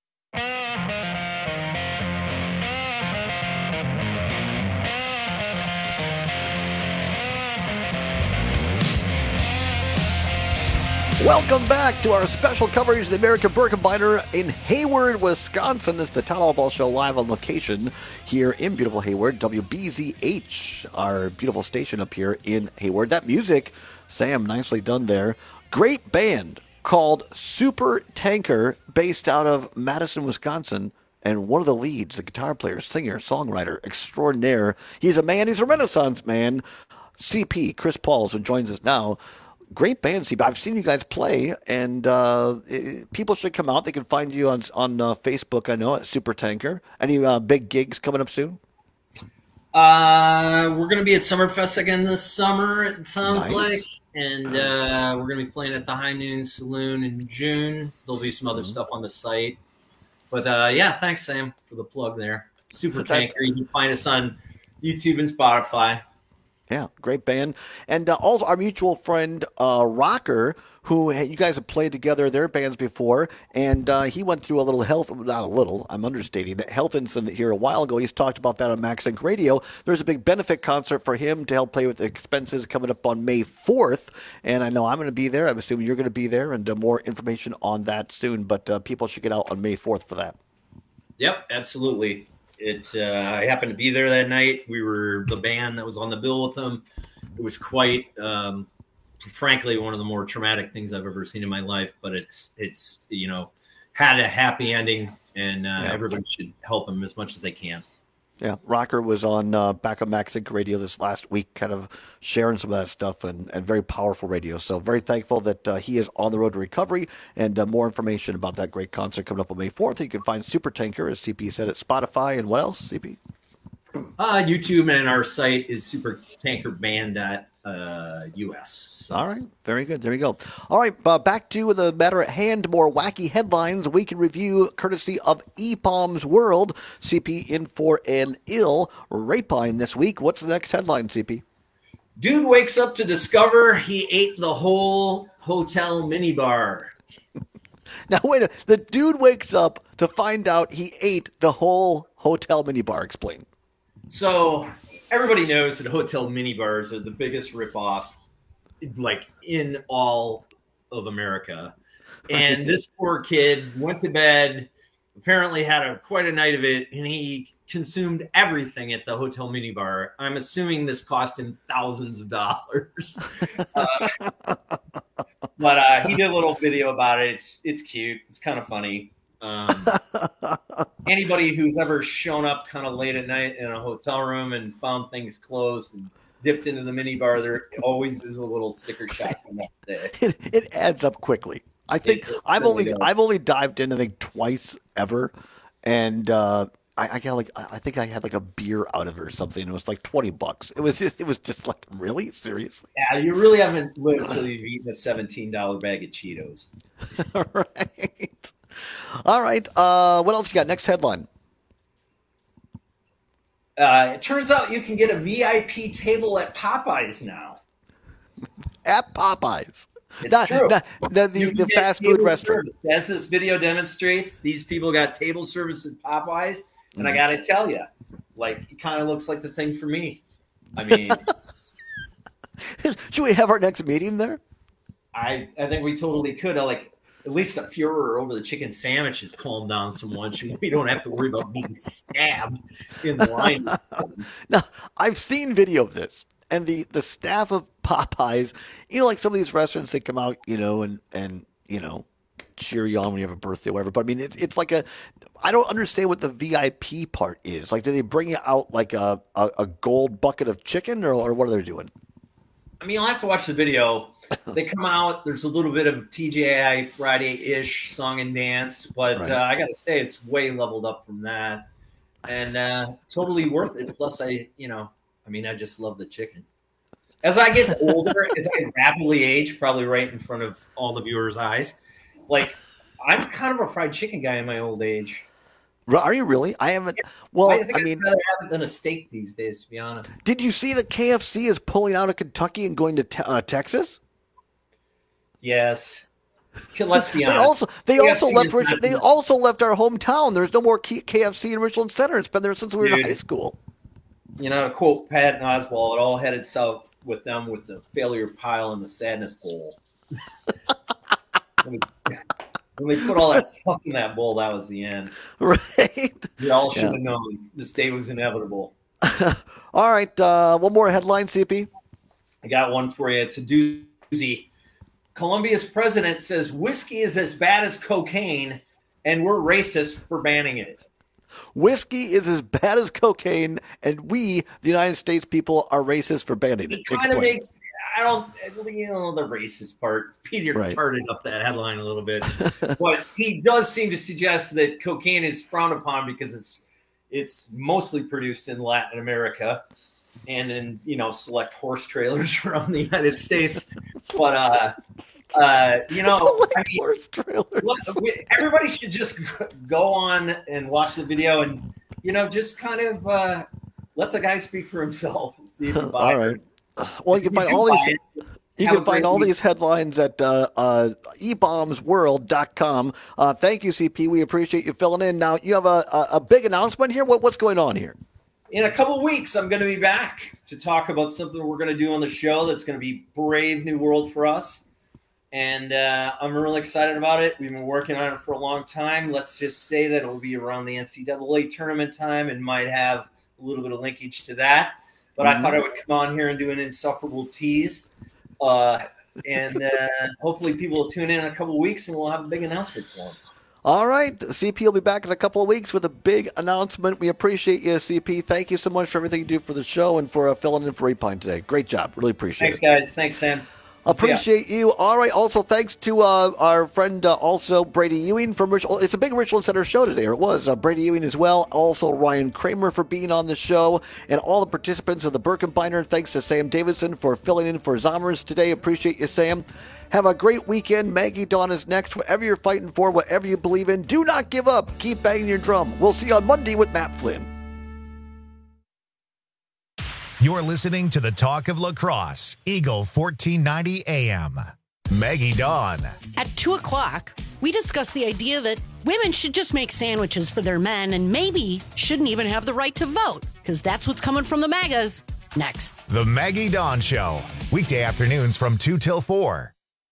Welcome back to our special coverage of the American Birkebeiner in Hayward, Wisconsin. It's the Town Ball Show live on location here in beautiful Hayward. W B Z H, our beautiful station up here in Hayward. That music, Sam, nicely done there. Great band called Super Tanker, based out of Madison, Wisconsin. And one of the leads, the guitar player, singer, songwriter extraordinaire. He's a man, he's a Renaissance man. C P, Chris Pauls, who joins us now. Great band, C P. I've seen you guys play, and uh, it, people should come out. They can find you on on uh, Facebook, I know, at Super Tanker. Any uh, big gigs coming up soon? Uh, we're going to be at Summerfest again this summer, it sounds Nice. like. And uh, we're going to be playing at the High Noon Saloon in June. There'll be some other Mm-hmm. stuff on the site. But uh, yeah, thanks, Sam, for the plug there. Super Tanker. You can find us on YouTube and Spotify. Yeah, great band. And uh, also our mutual friend, uh, Rocker, who you guys have played together, their bands before, and uh, he went through a little health, not a little, I'm understating, a health incident here a while ago. He's talked about that on MaxSync Radio. There's a big benefit concert for him to help pay with the expenses coming up on May fourth, and I know I'm going to be there. I'm assuming you're going to be there, and uh, more information on that soon, but uh, people should get out on May fourth for that. Yep, absolutely. It. Uh, I happened to be there that night. We were the band that was on the bill with them. It was quite, um, frankly, one of the more traumatic things I've ever seen in my life. But it's, it's you know, had a happy ending, and uh, Yeah. everybody should help them as much as they can. Yeah, Rocker was on uh, back on MaxSync Radio this last week, kind of sharing some of that stuff, and, and very powerful radio. So very thankful that uh, he is on the road to recovery, and uh, more information about that great concert coming up on May fourth. You can find Super Tanker, as C P said, at Spotify, and what else, C P? Uh, YouTube and our site is super tanker band dot U S. All right, very good. There we go. All right, uh, back to the matter at hand. More wacky headlines we can review, courtesy of E P O M's World. C P in for an ill rapine this week. What's the next headline, C P? Dude wakes up to discover he ate the whole hotel minibar. Now, wait a The dude wakes up to find out he ate the whole hotel minibar. Explain. So everybody knows that hotel minibars are the biggest ripoff, like, in all of America. And this poor kid went to bed, apparently had a quite a night of it, and he consumed everything at the hotel minibar. I'm assuming this cost him thousands of dollars. uh, But uh, he did a little video about it. It's it's cute. It's kind of funny. Um, anybody who's ever shown up kind of late at night in a hotel room and found things closed and dipped into the minibar, there always is a little sticker shock from that day. It, it adds up quickly. I think It- it I've really only does. I've only dived in I think twice ever, and uh, I, I got like I I think I had like a beer out of it or something. It was like twenty bucks. It was just, it was just like really seriously. Yeah, you really haven't lived until you've eaten a seventeen dollar bag of Cheetos. right. All right. Uh, what else you got? Next headline. Uh, it turns out you can get a V I P table at Popeyes now. At Popeyes. It's Not- true. not- the- the- You can the get fast food table restaurant. service. As this video demonstrates, these people got table service at Popeyes, and I Mhm. got to tell you, like, it kind of looks like the thing for me. I mean, Should we have our next meeting there? I I think we totally could. I like at least the furor over the chicken sandwiches calmed down somewhat. We don't have to worry about being stabbed in line. Now, I've seen video of this, and the, the staff of Popeyes, you know, like some of these restaurants, they come out, you know, and, and you know, cheer you on when you have a birthday or whatever. But I mean, it's, it's like a, I don't understand what the V I P part is. Like, do they bring you out like a, a, a gold bucket of chicken, or, or what are they doing? I mean, you'll have to watch the video. They come out. There's a little bit of T G I Friday-ish song and dance, but Right. uh, I got to say it's way leveled up from that, and uh, totally worth it. Plus, I, you know, I mean, I just love the chicken. As I get older, as I rapidly age, probably right in front of all the viewers' eyes, like I'm kind of a fried chicken guy in my old age. Are you really? I haven't. Well, I, think I I'd mean, rather have it than a steak these days, to be honest. did you see that K F C is pulling out of Kentucky and going to te- uh, Texas? Yes. Okay, let's be They honest. also they K F also C left is Rich, not- they also left our hometown. There's no more K- KFC in Richland Center. It's been there since we were in Dude. high school. You know, to quote Patton Oswalt, it all headed south with them with the failure pile and the sadness bowl. when, we, when they put all that stuff in that bowl, that was the end. Right. We all should Yeah. have known this day was inevitable. All right, uh, one more headline, C P. I got one for you. It's a doozy. Colombia's president says whiskey is as bad as cocaine, and we're racist for banning it. Whiskey is as bad as cocaine, and we, the United States people, are racist for banning it. It kind of Explain. makes I don't you know the racist part. Peter Right. tarted up that headline a little bit, but he does seem to suggest that cocaine is frowned upon because it's it's mostly produced in Latin America and in you know select horse trailers around the United States. But uh, uh, you know, Select I mean, horse trailers. look, we- everybody should just go on and watch the video and you know just kind of uh, let the guy speak for himself. And see if you buy All it. right. Well, you can If find do all buy these. it, You have can a find great all week. these headlines at uh, uh, e bombs world dot com. Uh, thank you, C P. We appreciate you filling in. Now, you have a, a, a big announcement here. What, what's going on here? In a couple weeks, I'm going to be back to talk about something we're going to do on the show that's going to be brave new world for us. And uh, I'm really excited about it. We've been working on it for a long time. Let's just say that it will be around the N C double A tournament time and might have a little bit of linkage to that. But I thought I would come on here and do an insufferable tease. Uh, and uh, hopefully people will tune in in a couple weeks and we'll have a big announcement for them. All right. C P will be back in a couple of weeks with a big announcement. We appreciate you, C P. Thank you so much for everything you do for the show and for uh, filling in for Repine today. Great job. Really appreciate Thanks, it. guys. Thanks, Sam. Appreciate you. All right. Also, thanks to uh, our friend, uh, also Brady Ewing from Richland. It's a big Richland Center show today, or it was. Uh, Brady Ewing as well. Also, Ryan Kramer for being on the show, and all the participants of the Birkenbeiner. Thanks to Sam Davidson for filling in for Zommers today. Appreciate you, Sam. Have a great weekend. Maggie Dawn is next. Whatever you're fighting for, whatever you believe in, do not give up. Keep banging your drum. We'll see you on Monday with Matt Flynn. You're listening to the Talk of Lacrosse, Eagle fourteen ninety A M. Maggie Dawn. At two o'clock, we discussed the idea that women should just make sandwiches for their men and maybe shouldn't even have the right to vote, because that's what's coming from the MAGAs. Next. The Maggie Dawn Show, weekday afternoons from two till four.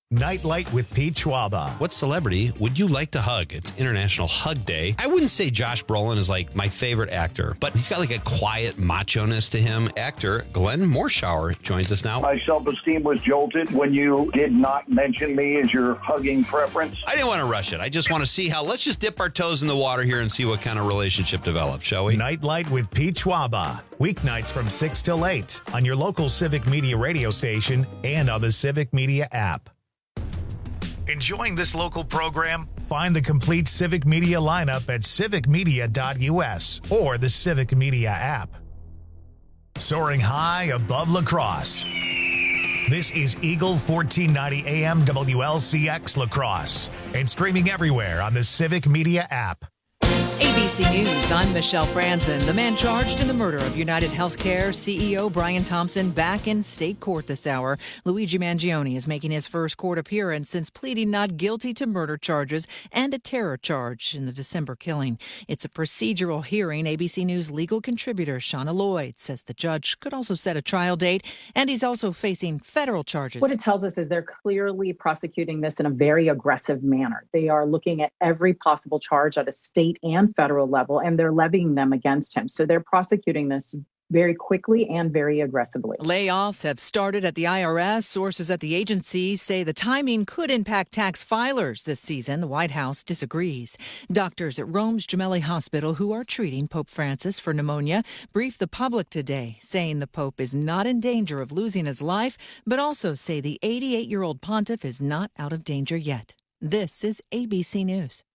Nightlight with Pete Schwaba. What celebrity would you like to hug? It's International Hug Day. I wouldn't say Josh Brolin is like my favorite actor, but he's got like a quiet macho-ness to him. Actor Glenn Morshower joins us now. My self-esteem was jolted when you did not mention me as your hugging preference. I didn't want to rush it. I just want to see how, let's just dip our toes in the water here and see what kind of relationship develops, shall we? Nightlight with Pete Schwaba. Weeknights from six till eight on your local Civic Media radio station and on the Civic Media app. Enjoying this local program? Find the complete Civic Media lineup at civic media dot u s or the Civic Media app. Soaring high above La Crosse. This is Eagle fourteen ninety A M W L C X La Crosse and streaming everywhere on the Civic Media app. A B C News, I'm Michelle Franzen. The man charged in the murder of United Healthcare C E O Brian Thompson back in state court this hour. Luigi Mangione is making his first court appearance since pleading not guilty to murder charges and a terror charge in the December killing. It's a procedural hearing. A B C News legal contributor Shauna Lloyd says the judge could also set a trial date, and he's also facing federal charges. What it tells us is they're clearly prosecuting this in a very aggressive manner. They are looking at every possible charge at a state and federal level, and they're levying them against him. So they're prosecuting this very quickly and very aggressively. Layoffs have started at the I R S. Sources at the agency say the timing could impact tax filers this season. The White House disagrees. Doctors at Rome's Gemelli Hospital, who are treating Pope Francis for pneumonia, briefed the public today, saying the Pope is not in danger of losing his life, but also say the eighty-eight-year-old pontiff is not out of danger yet. This is A B C News.